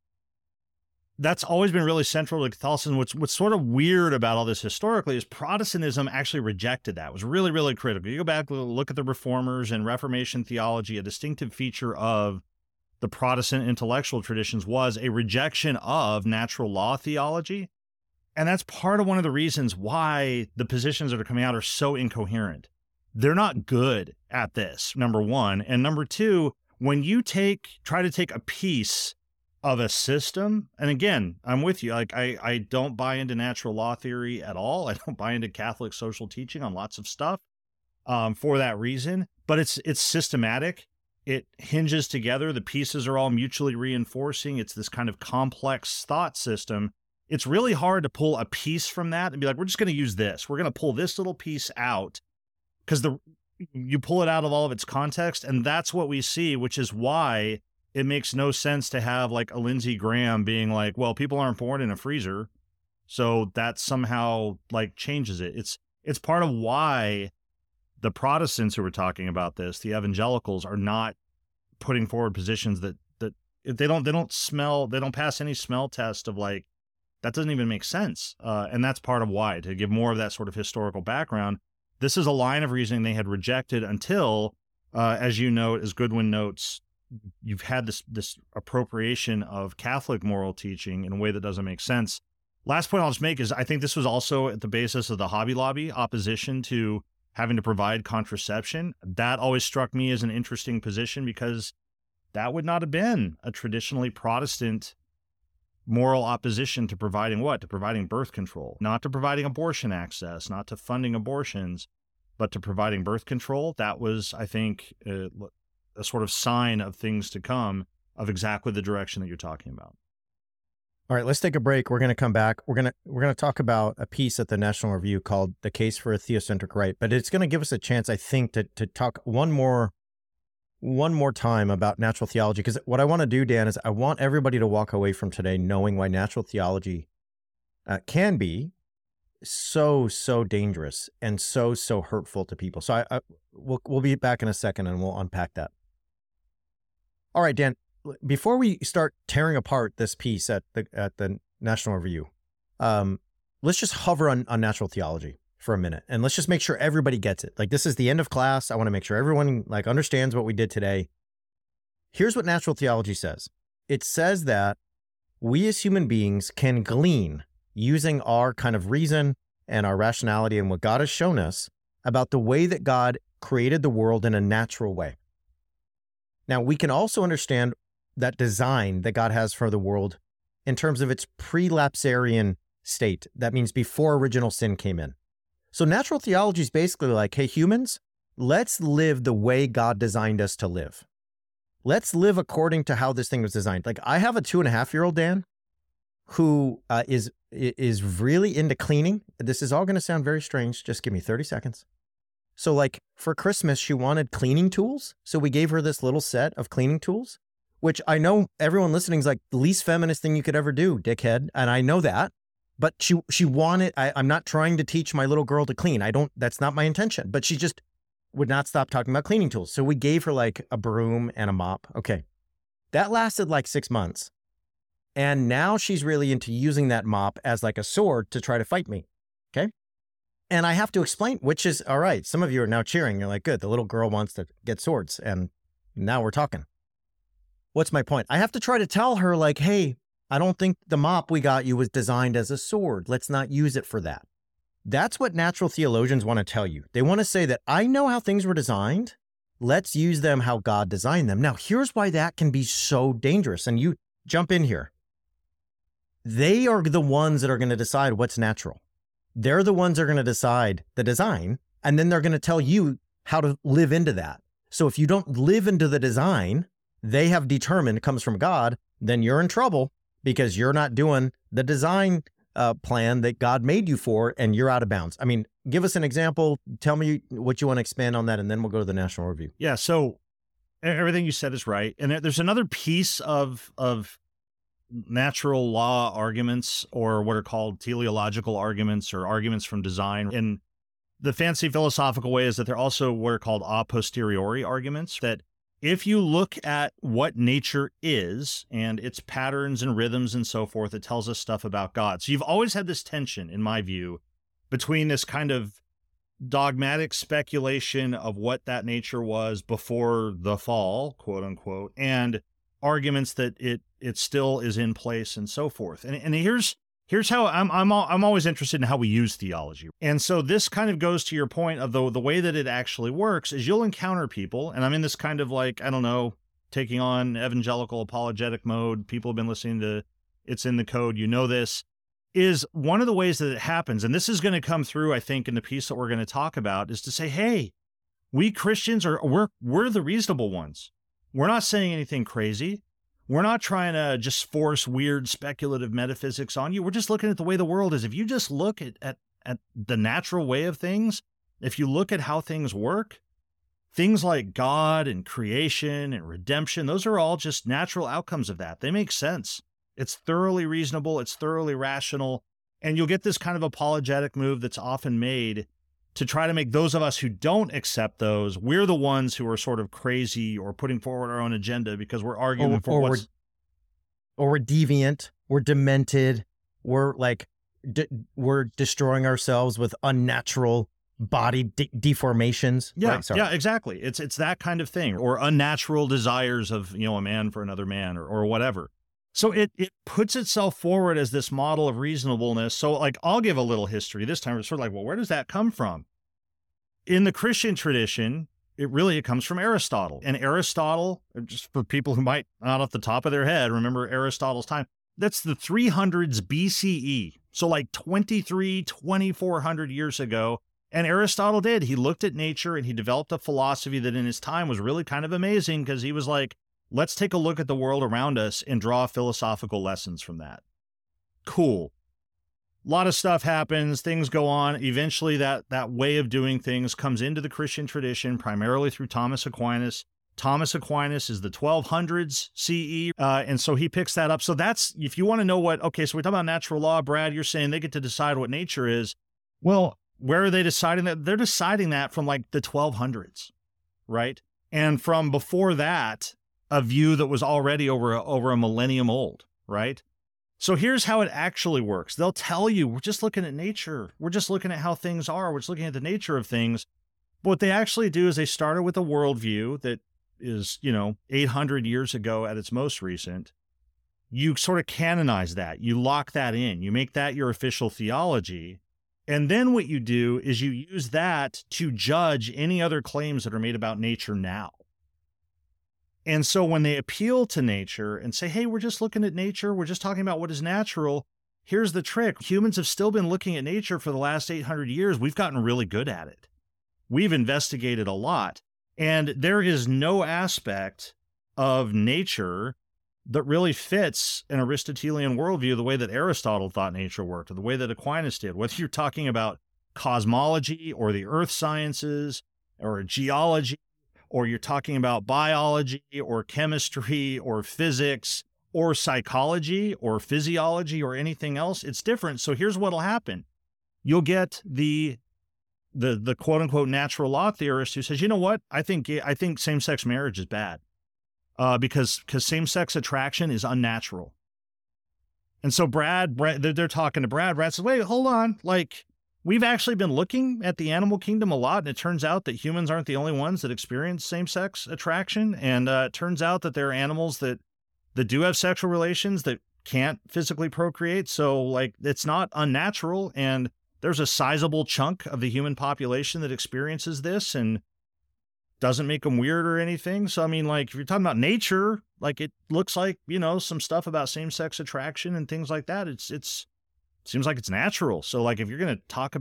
That's always been really central to Catholicism. What's what's sort of weird about all this historically is Protestantism actually rejected that. It was really, really critical. You go back, look at the Reformers and Reformation theology, a distinctive feature of the Protestant intellectual traditions was a rejection of natural law theology. And that's part of one of the reasons why the positions that are coming out are so incoherent. They're not good at this, number one. And number two, when you take try to take a piece of a system, and again, I'm with you. Like I, I don't buy into natural law theory at all. I don't buy into Catholic social teaching on lots of stuff um, for that reason. But it's it's systematic. It hinges together. The pieces are all mutually reinforcing. It's this kind of complex thought system. It's really hard to pull a piece from that and be like, we're just going to use this. We're going to pull this little piece out because the you pull it out of all of its context, and that's what we see, which is why it makes no sense to have like a Lindsey Graham being like, well, people aren't born in a freezer, so that somehow like changes it. It's it's part of why the Protestants who were talking about this, the evangelicals, are not putting forward positions that that they don't they don't smell they don't pass any smell test of like that doesn't even make sense. Uh, and that's part of why, to give more of that sort of historical background. This is a line of reasoning they had rejected until, uh, as you note, as Goodwin notes, you've had this this appropriation of Catholic moral teaching in a way that doesn't make sense. Last point I'll just make is I think this was also at the basis of the Hobby Lobby opposition to having to provide contraception. That always struck me as an interesting position because that would not have been a traditionally Protestant moral opposition to providing what? To providing birth control, not to providing abortion access, not to funding abortions, but to providing birth control. That was, I think, uh, a sort of sign of things to come of exactly the direction that you're talking about. All right, let's take a break. We're going to come back. We're going to we're going to talk about a piece at the National Review called "The Case for a Theocentric Right," but it's going to give us a chance, I think, to to talk one more one more time about natural theology, because what I want to do, Dan, is I want everybody to walk away from today knowing why natural theology uh, can be so so dangerous and so so hurtful to people. So I, I we'll we'll be back in a second and we'll unpack that. All right, Dan. Before we start tearing apart this piece at the at the National Review, um, let's just hover on, on natural theology for a minute, and let's just make sure everybody gets it. Like, this is the end of class. I want to make sure everyone like understands what we did today. Here's what natural theology says. It says that we as human beings can glean using our kind of reason and our rationality and what God has shown us about the way that God created the world in a natural way. Now, we can also understand that design that God has for the world in terms of its prelapsarian state. That means before original sin came in. So natural theology is basically like, hey, humans, let's live the way God designed us to live. Let's live according to how this thing was designed. Like, I have a two and a half year old, Dan, who uh, is is really into cleaning. This is all going to sound very strange. Just give me thirty seconds. So like for Christmas, she wanted cleaning tools. So we gave her this little set of cleaning tools, which I know everyone listening is like the least feminist thing you could ever do, dickhead. And I know that, but she, she wanted, I, I'm not trying to teach my little girl to clean. I don't, that's not my intention, but she just would not stop talking about cleaning tools. So we gave her like a broom and a mop. Okay. That lasted like six months. And now she's really into using that mop as like a sword to try to fight me. Okay. And I have to explain, which is all right. Some of you are now cheering. You're like, good. The little girl wants to get swords. And now we're talking. What's my point? I have to try to tell her like, hey, I don't think the mop we got you was designed as a sword. Let's not use it for that. That's what natural theologians want to tell you. They want to say that I know how things were designed. Let's use them how God designed them. Now, here's why that can be so dangerous. And you jump in here. They are the ones that are going to decide what's natural. They're the ones that are going to decide the design. And then they're going to tell you how to live into that. So if you don't live into the design they have determined comes from God, then you're in trouble because you're not doing the design uh, plan that God made you for, and you're out of bounds. I mean, give us an example. Tell me what you want to expand on that, and then we'll go to the National Review. Yeah, so everything you said is right. And there's another piece of of natural law arguments, or what are called teleological arguments, or arguments from design. And the fancy philosophical way is that they're also what are called a posteriori arguments, that if you look at what nature is and its patterns and rhythms and so forth, it tells us stuff about God. So you've always had this tension, in my view, between this kind of dogmatic speculation of what that nature was before the fall, quote unquote, and arguments that it it still is in place and so forth. And and here's here's how I'm I'm I'm always interested in how we use theology. And so this kind of goes to your point of the the way that it actually works is you'll encounter people, and I'm in this kind of like, I don't know, taking on evangelical apologetic mode. People have been listening to It's in the Code, you know this, is one of the ways that it happens, and this is going to come through, I think, in the piece that we're going to talk about, is to say, hey, we Christians are we're we're the reasonable ones. We're not saying anything crazy. We're not trying to just force weird speculative metaphysics on you. We're just looking at the way the world is. If you just look at, at, at the natural way of things, if you look at how things work, things like God and creation and redemption, those are all just natural outcomes of that. They make sense. It's thoroughly reasonable. It's thoroughly rational. And you'll get this kind of apologetic move that's often made to try to make those of us who don't accept those, we're the ones who are sort of crazy or putting forward our own agenda because we're arguing or, for or what's... We're, or we're deviant, we're demented, we're like, de- we're destroying ourselves with unnatural body de- deformations. Yeah, right? Sorry. yeah, exactly. It's it's that kind of thing, or unnatural desires of, you know, a man for another man, or, or whatever. So it it puts itself forward as this model of reasonableness. So like, I'll give a little history this time. It's sort of like, well, where does that come from? In the Christian tradition, it really, it comes from Aristotle. And Aristotle, just for people who might not off the top of their head remember Aristotle's time, that's the three hundreds B C E. So like twenty-three, twenty-four hundred years ago. And Aristotle did. He looked at nature and he developed a philosophy that in his time was really kind of amazing, because he was like, let's take a look at the world around us and draw philosophical lessons from that. Cool. A lot of stuff happens. Things go on. Eventually, that, that way of doing things comes into the Christian tradition, primarily through Thomas Aquinas. Thomas Aquinas is the twelve hundreds C E, uh, and so he picks that up. So that's, if you want to know what, okay, so we talk about natural law, Brad, you're saying they get to decide what nature is. Well, where are they deciding that? They're deciding that from like the twelve hundreds, right? And from before that, a view that was already over a, over a millennium old, right? So here's how it actually works. They'll tell you, we're just looking at nature. We're just looking at how things are. We're just looking at the nature of things. But what they actually do is they started with a worldview that is, you know, eight hundred years ago at its most recent. You sort of canonize that. You lock that in. You make that your official theology. And then what you do is you use that to judge any other claims that are made about nature now. And so when they appeal to nature and say, hey, we're just looking at nature, we're just talking about what is natural, here's the trick. Humans have still been looking at nature for the last eight hundred years. We've gotten really good at it. We've investigated a lot. And there is no aspect of nature that really fits an Aristotelian worldview the way that Aristotle thought nature worked, or the way that Aquinas did. Whether you're talking about cosmology or the earth sciences or geology, or you're talking about biology or chemistry or physics or psychology or physiology or anything else, it's different. So here's what'll happen. You'll get the the the quote unquote natural law theorist who says, you know what, I think I think same-sex marriage is bad uh, because because same-sex attraction is unnatural. And so Brad, Brad they're, they're talking to Brad. Brad says, wait, hold on, like, we've actually been looking at the animal kingdom a lot, and it turns out that humans aren't the only ones that experience same-sex attraction. And uh, it turns out that there are animals that, that do have sexual relations that can't physically procreate. So, like, it's not unnatural. And there's a sizable chunk of the human population that experiences this and doesn't make them weird or anything. So, I mean, like, if you're talking about nature, like, it looks like, you know, some stuff about same-sex attraction and things like that. It's, it's, Seems like it's natural. So like, if you're going to talk about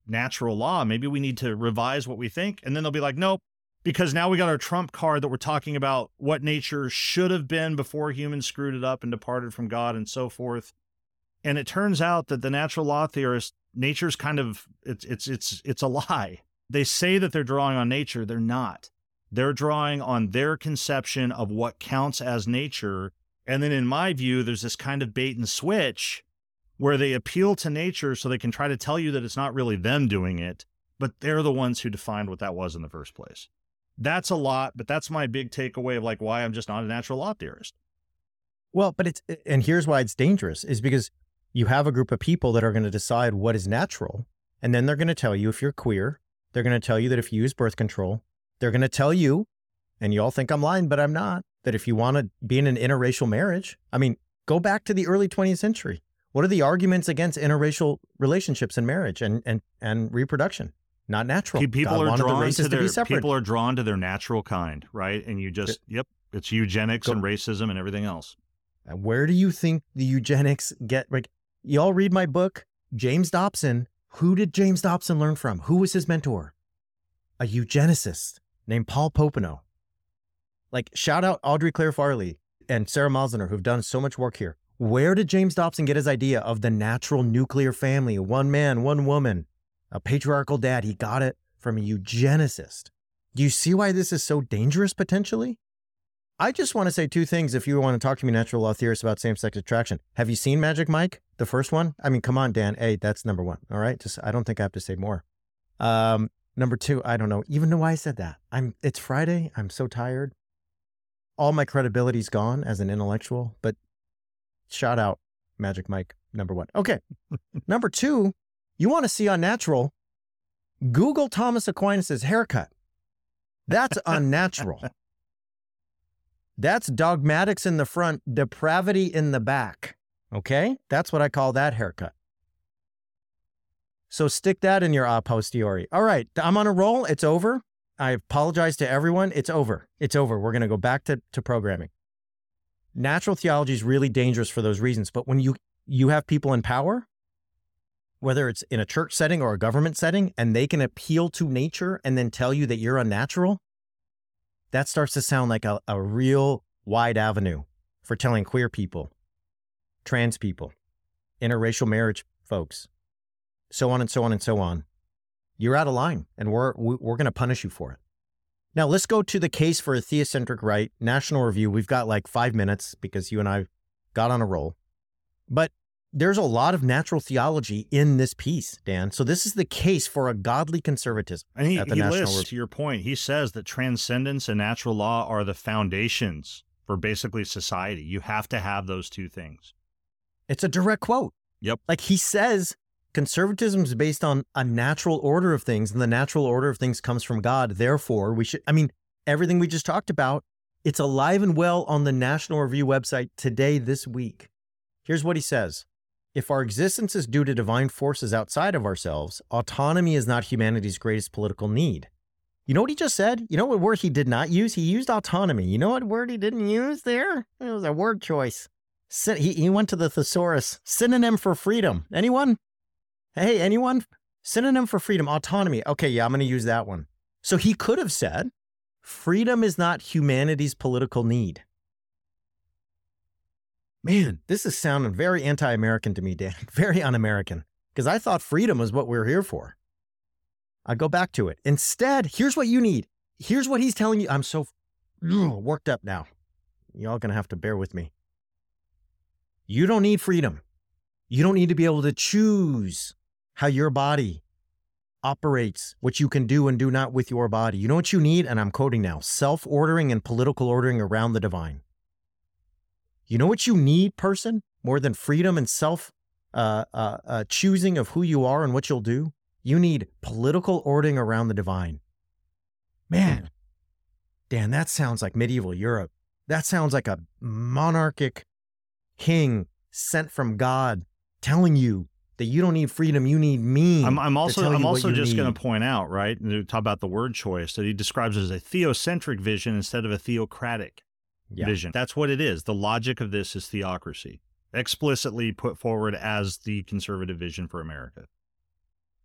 natural law. Maybe we need to revise what we think. And then they'll be like, nope, because now we got our trump card that we're talking about what nature should have been before humans screwed it up and departed from God and so forth. And it turns out that the natural law theorists, nature's kind of, it's, it's, it's, it's a lie. They say that they're drawing on nature. They're not. They're drawing on their conception of what counts as nature. And then in my view, there's this kind of bait and switch where they appeal to nature so they can try to tell you that it's not really them doing it, but they're the ones who defined what that was in the first place. That's a lot, but that's my big takeaway of like why I'm just not a natural law theorist. Well, but it's, and here's why it's dangerous, is because you have a group of people that are going to decide what is natural, and then they're going to tell you if you're queer, they're going to tell you that if you use birth control, they're going to tell you, and you all think I'm lying, but I'm not, that if you want to be in an interracial marriage, I mean, go back to the early twentieth century. What are the arguments against interracial relationships and marriage and, and, and reproduction? Not natural. People God are drawn the to their to people are drawn to their natural kind, right? And you just, it, yep, it's eugenics go, and racism and everything else. Where do you think the eugenics get? Like, y'all read my book, James Dobson. Who did James Dobson learn from? Who was his mentor? A eugenicist named Paul Popenoe. Like, shout out Audrey Claire Farley and Sarah Mausner, who've done so much work here. Where did James Dobson get his idea of the natural nuclear family? One man, one woman, a patriarchal dad. He got it from a eugenicist. Do you see why this is so dangerous potentially? I just want to say two things if you want to talk to me natural law theorists about same-sex attraction. Have you seen Magic Mike, the first one? I mean, come on, Dan. Hey, that's number one. All right. Just, I don't think I have to say more. Um, number two, I don't know even know why I said that. I'm, it's Friday. I'm so tired. All my credibility's gone as an intellectual, but shout out Magic Mike, number one. Okay. Number two, you want to see unnatural? Google Thomas Aquinas's haircut. That's unnatural. That's dogmatics in the front, depravity in the back. Okay? That's what I call that haircut. So stick that in your a posteriori. All right. I'm on a roll. It's over. I apologize to everyone. It's over. It's over. We're going to go back to, to programming. Natural theology is really dangerous for those reasons. But when you, you have people in power, whether it's in a church setting or a government setting, and they can appeal to nature and then tell you that you're unnatural, that starts to sound like a, a real wide avenue for telling queer people, trans people, interracial marriage folks, so on and so on and so on. You're out of line, and we're we're going to punish you for it. Now, let's go to the case for a theocentric right, National Review. We've got like five minutes because you and I got on a roll. But there's a lot of natural theology in this piece, Dan. So this is the case for a godly conservatism. And he, at the he National lists, Review. To your point, he says that transcendence and natural law are the foundations for basically society. You have to have those two things. It's a direct quote. Yep. Like he says, conservatism is based on a natural order of things, and the natural order of things comes from God. Therefore, we should, I mean, everything we just talked about, it's alive and well on the National Review website today, this week. Here's what he says. If our existence is due to divine forces outside of ourselves, autonomy is not humanity's greatest political need. You know what he just said? You know what word he did not use? He used autonomy. You know what word he didn't use there? It was a word choice. He, he went to the thesaurus. Synonym for freedom. Anyone? Hey, anyone? Synonym for freedom, autonomy. Okay, yeah, I'm going to use that one. So he could have said, freedom is not humanity's political need. Man, this is sounding very anti-American to me, Dan. Very un-American. Because I thought freedom was what we we're here for. I go back to it. Instead, here's what you need. Here's what he's telling you. I'm so ugh, worked up now. Y'all going to have to bear with me. You don't need freedom. You don't need to be able to choose how your body operates, what you can do and do not with your body. You know what you need? And I'm quoting now, self-ordering and political ordering around the divine. You know what you need, person, more than freedom and self uh, uh, uh, choosing of who you are and what you'll do? You need political ordering around the divine. Man, Dan, that sounds like medieval Europe. That sounds like a monarchic king sent from God telling you that you don't need freedom, you need me. I'm, I'm also I'm also just going need. to point out, right, and to talk about the word choice, that he describes it as a theocentric vision instead of a theocratic yeah. vision. That's what it is. The logic of this is theocracy, explicitly put forward as the conservative vision for America.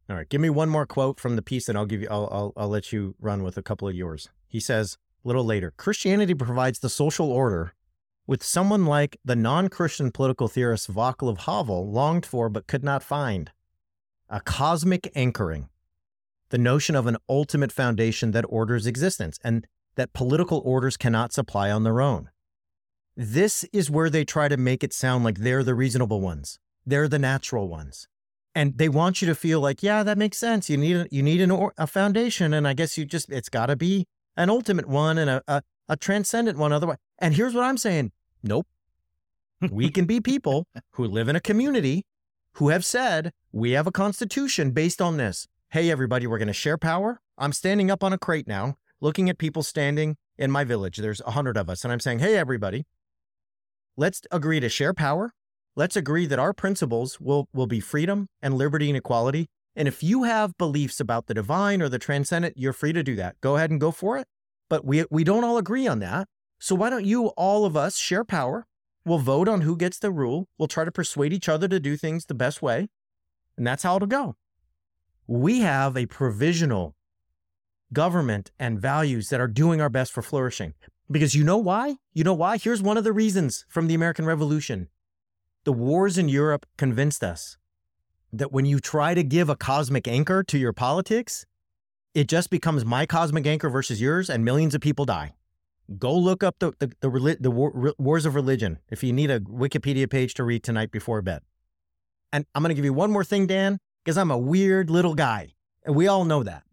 All right, give me one more quote from the piece, and I'll give you. I'll, I'll I'll let you run with a couple of yours. He says a little later, Christianity provides the social order with someone like the non-Christian political theorist Václav Havel longed for but could not find: a cosmic anchoring, the notion of an ultimate foundation that orders existence and that political orders cannot supply on their own. This is where they try to make it sound like they're the reasonable ones. They're the natural ones. And they want you to feel like, yeah, that makes sense. You need a, you need an or, a foundation, and I guess you just, it's got to be an ultimate one and a, a, a transcendent one. Otherwise, and here's what I'm saying. Nope. We can be people who live in a community who have said, we have a constitution based on this. Hey, everybody, we're going to share power. I'm standing up on a crate now, looking at people standing in my village. There's a hundred of us. And I'm saying, hey, everybody, let's agree to share power. Let's agree that our principles will, will be freedom and liberty and equality. And if you have beliefs about the divine or the transcendent, you're free to do that. Go ahead and go for it. But we, we don't all agree on that. So why don't you, all of us, share power? We'll vote on who gets the rule. We'll try to persuade each other to do things the best way. And that's how it'll go. We have a provisional government and values that are doing our best for flourishing. Because you know why? You know why? Here's one of the reasons from the American Revolution. The wars in Europe convinced us that when you try to give a cosmic anchor to your politics, it just becomes my cosmic anchor versus yours, and millions of people die. Go look up the the the, the war, wars of religion if you need a Wikipedia page to read tonight before bed. And I'm going to give you one more thing, Dan, because I'm a weird little guy, and we all know that.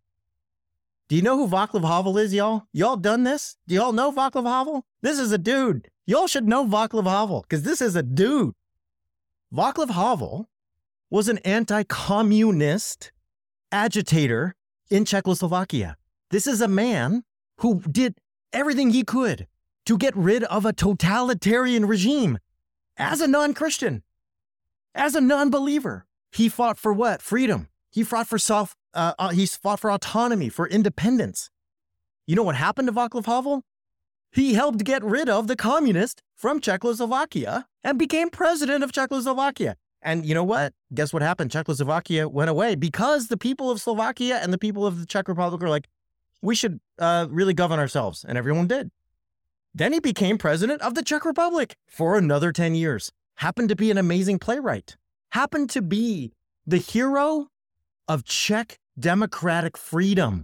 Do you know who Václav Havel is, y'all? Y'all done this? Do y'all know Václav Havel? This is a dude. Y'all should know Václav Havel, because this is a dude. Václav Havel was an anti-communist agitator in Czechoslovakia. This is a man who did everything he could to get rid of a totalitarian regime as a non-Christian, as a non-believer. He fought for what? Freedom. He fought for self, uh, uh, he fought for autonomy, for independence. You know what happened to Václav Havel? He helped get rid of the communists from Czechoslovakia and became president of Czechoslovakia. And you know what? Guess what happened? Czechoslovakia went away because the people of Slovakia and the people of the Czech Republic were like, we should uh, really govern ourselves. And everyone did. Then he became president of the Czech Republic for another ten years. Happened to be an amazing playwright. Happened to be the hero of Czech democratic freedom.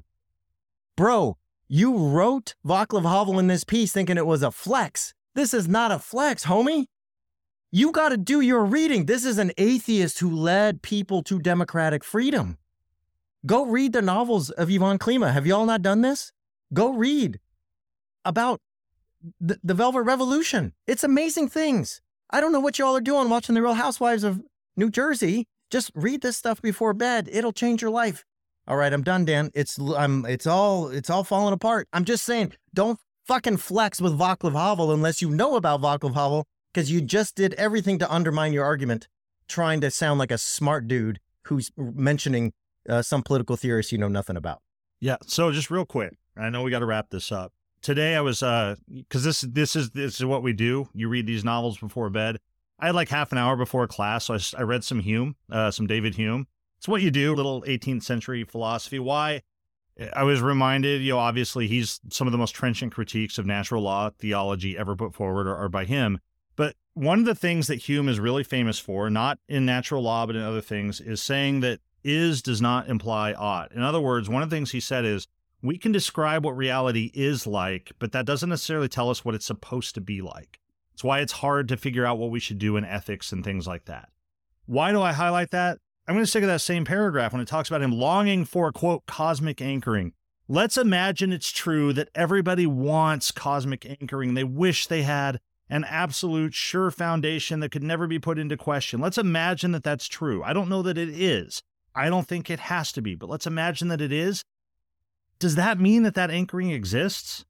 Bro, you wrote Václav Havel in this piece thinking it was a flex. This is not a flex, homie. You got to do your reading. This is an atheist who led people to democratic freedom. Go read the novels of Ivan Klima. Have y'all not done this? Go read about the, the Velvet Revolution. It's amazing things. I don't know what y'all are doing watching The Real Housewives of New Jersey. Just read this stuff before bed. It'll change your life. All right, I'm done, Dan. It's I'm it's all it's all falling apart. I'm just saying, don't fucking flex with Václav Havel unless you know about Václav Havel, because you just did everything to undermine your argument, trying to sound like a smart dude who's mentioning uh, some political theorists you know nothing about. Yeah. So just real quick, I know we got to wrap this up. Today I was uh because this this is this is what we do. You read these novels before bed. I had like half an hour before class, so I, I read some Hume, uh, some David Hume. It's what you do, little eighteenth century philosophy. Why? I was reminded, you know, obviously he's some of the most trenchant critiques of natural law theology ever put forward are, are by him. But one of the things that Hume is really famous for, not in natural law, but in other things, is saying that is does not imply ought. In other words, one of the things he said is, we can describe what reality is like, but that doesn't necessarily tell us what it's supposed to be like. It's why it's hard to figure out what we should do in ethics and things like that. Why do I highlight that? I'm going to stick with that same paragraph when it talks about him longing for, quote, cosmic anchoring. Let's imagine it's true that everybody wants cosmic anchoring. They wish they had an absolute sure foundation that could never be put into question. Let's imagine that that's true. I don't know that it is. I don't think it has to be, but let's imagine that it is. Does that mean that that anchoring exists?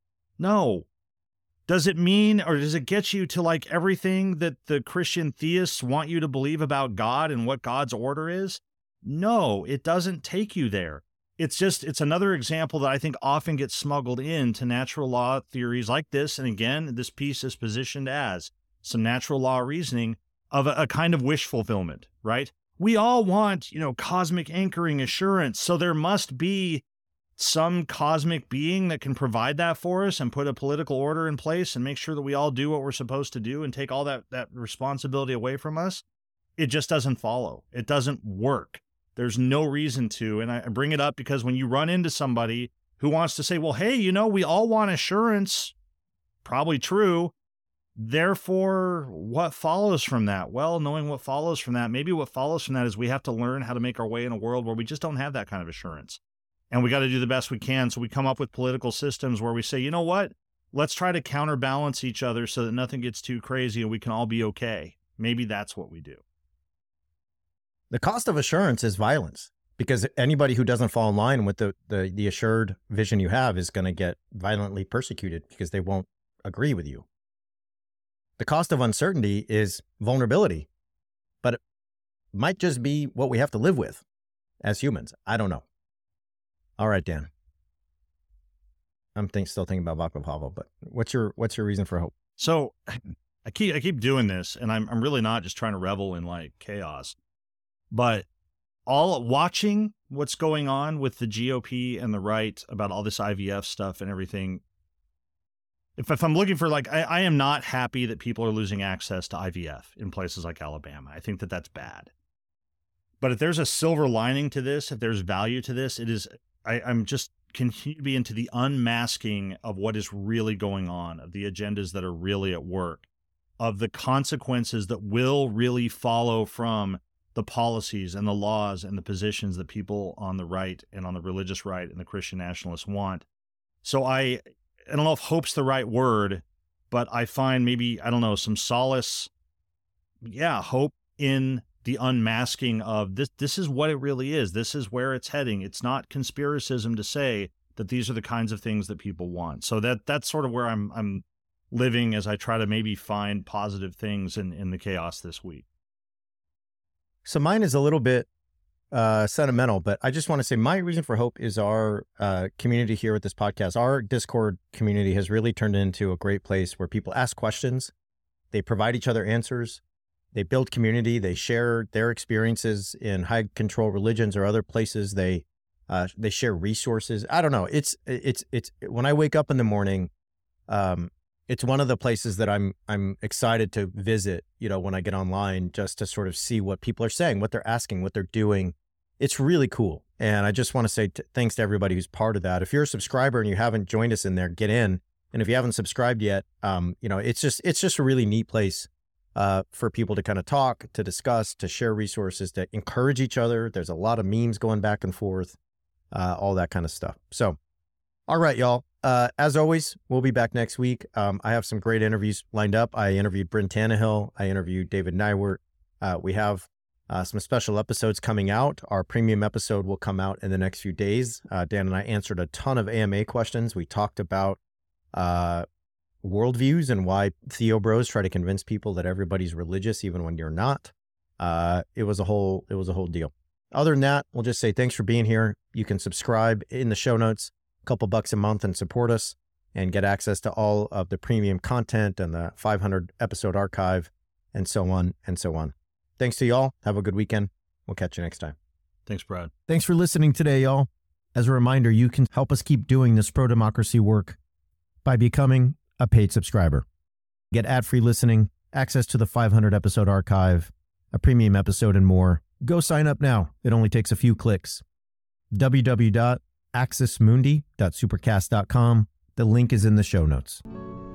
No. Does it mean, or does it get you to like everything that the Christian theists want you to believe about God and what God's order is? No, it doesn't take you there. It's just, it's another example that I think often gets smuggled into natural law theories like this. And again, this piece is positioned as some natural law reasoning of a, a kind of wish fulfillment, right? we all want, you know, cosmic anchoring assurance. So there must be some cosmic being that can provide that for us and put a political order in place and make sure that we all do what we're supposed to do and take all that, that responsibility away from us. It just doesn't follow. It doesn't work. There's no reason to. And I bring it up because when you run into somebody who wants to say, well, hey, you know, we all want assurance, probably true. Therefore, what follows from that? Well, knowing what follows from that, maybe what follows from that is we have to learn how to make our way in a world where we just don't have that kind of assurance. And we got to do the best we can. So we come up with political systems where we say, you know what? Let's try to counterbalance each other so that nothing gets too crazy and we can all be okay. Maybe that's what we do. The cost of assurance is violence, because anybody who doesn't fall in line with the, the, the assured vision you have is going to get violently persecuted because they won't agree with you. The cost of uncertainty is vulnerability, but it might just be what we have to live with as humans. I don't know. All right, Dan. I'm think, still thinking about Václav Havel, but what's your what's your reason for hope? So I keep I keep doing this, and I'm I'm really not just trying to revel in like chaos, but all watching what's going on with the G O P and the right about all this I V F stuff and everything. If, if I'm looking for like, I, I am not happy that people are losing access to I V F in places like Alabama. I think that that's bad. But if there's a silver lining to this, if there's value to this, it is, I, I'm just continue to be into the unmasking of what is really going on, of the agendas that are really at work, of the consequences that will really follow from the policies and the laws and the positions that people on the right and on the religious right and the Christian nationalists want. So I, I don't know if hope's the right word, but I find maybe, I don't know, some solace, yeah, hope in the unmasking of this. This is what it really is. This is where it's heading. It's not conspiracism to say that these are the kinds of things that people want. So that that's sort of where I'm I'm living as I try to maybe find positive things in, in the chaos this week. So mine is a little bit uh, sentimental, but I just want to say my reason for hope is our uh, community here at this podcast. Our Discord community has really turned into a great place where people ask questions. They provide each other answers. They build community. They share their experiences in high control religions or other places. They uh, they share resources. I don't know. It's it's it's when I wake up in the morning, um, it's one of the places that I'm I'm excited to visit, you know, when I get online, just to sort of see what people are saying, what they're asking, what they're doing. It's really cool. And I just want to say t- thanks to everybody who's part of that. If you're a subscriber and you haven't joined us in there, get in. And if you haven't subscribed yet, um, you know, it's just it's just a really neat place uh, for people to kind of talk, to discuss, to share resources, to encourage each other. There's a lot of memes going back and forth, uh, all that kind of stuff. So, all right, y'all. Uh, as always, we'll be back next week. Um, I have some great interviews lined up. I interviewed Bryn Tannehill. I interviewed David Nywert. Uh, we have uh, some special episodes coming out. Our premium episode will come out in the next few days. Uh, Dan and I answered a ton of A M A questions. We talked about uh, worldviews and why Theo Bros try to convince people that everybody's religious, even when you're not. Uh, it was a whole, it was a whole deal. Other than that, we'll just say thanks for being here. You can subscribe in the show notes, couple bucks a month, and support us and get access to all of the premium content and the five hundred episode archive and so on and so on. Thanks to y'all. Have a good weekend. We'll catch you next time. Thanks, Brad. Thanks for listening today, y'all. As a reminder, you can help us keep doing this pro-democracy work by becoming a paid subscriber. Get ad-free listening, access to the five hundred episode archive, a premium episode, and more. Go sign up now. It only takes a few clicks. w w w dot axis mundi dot supercast dot com. The link is in the show notes.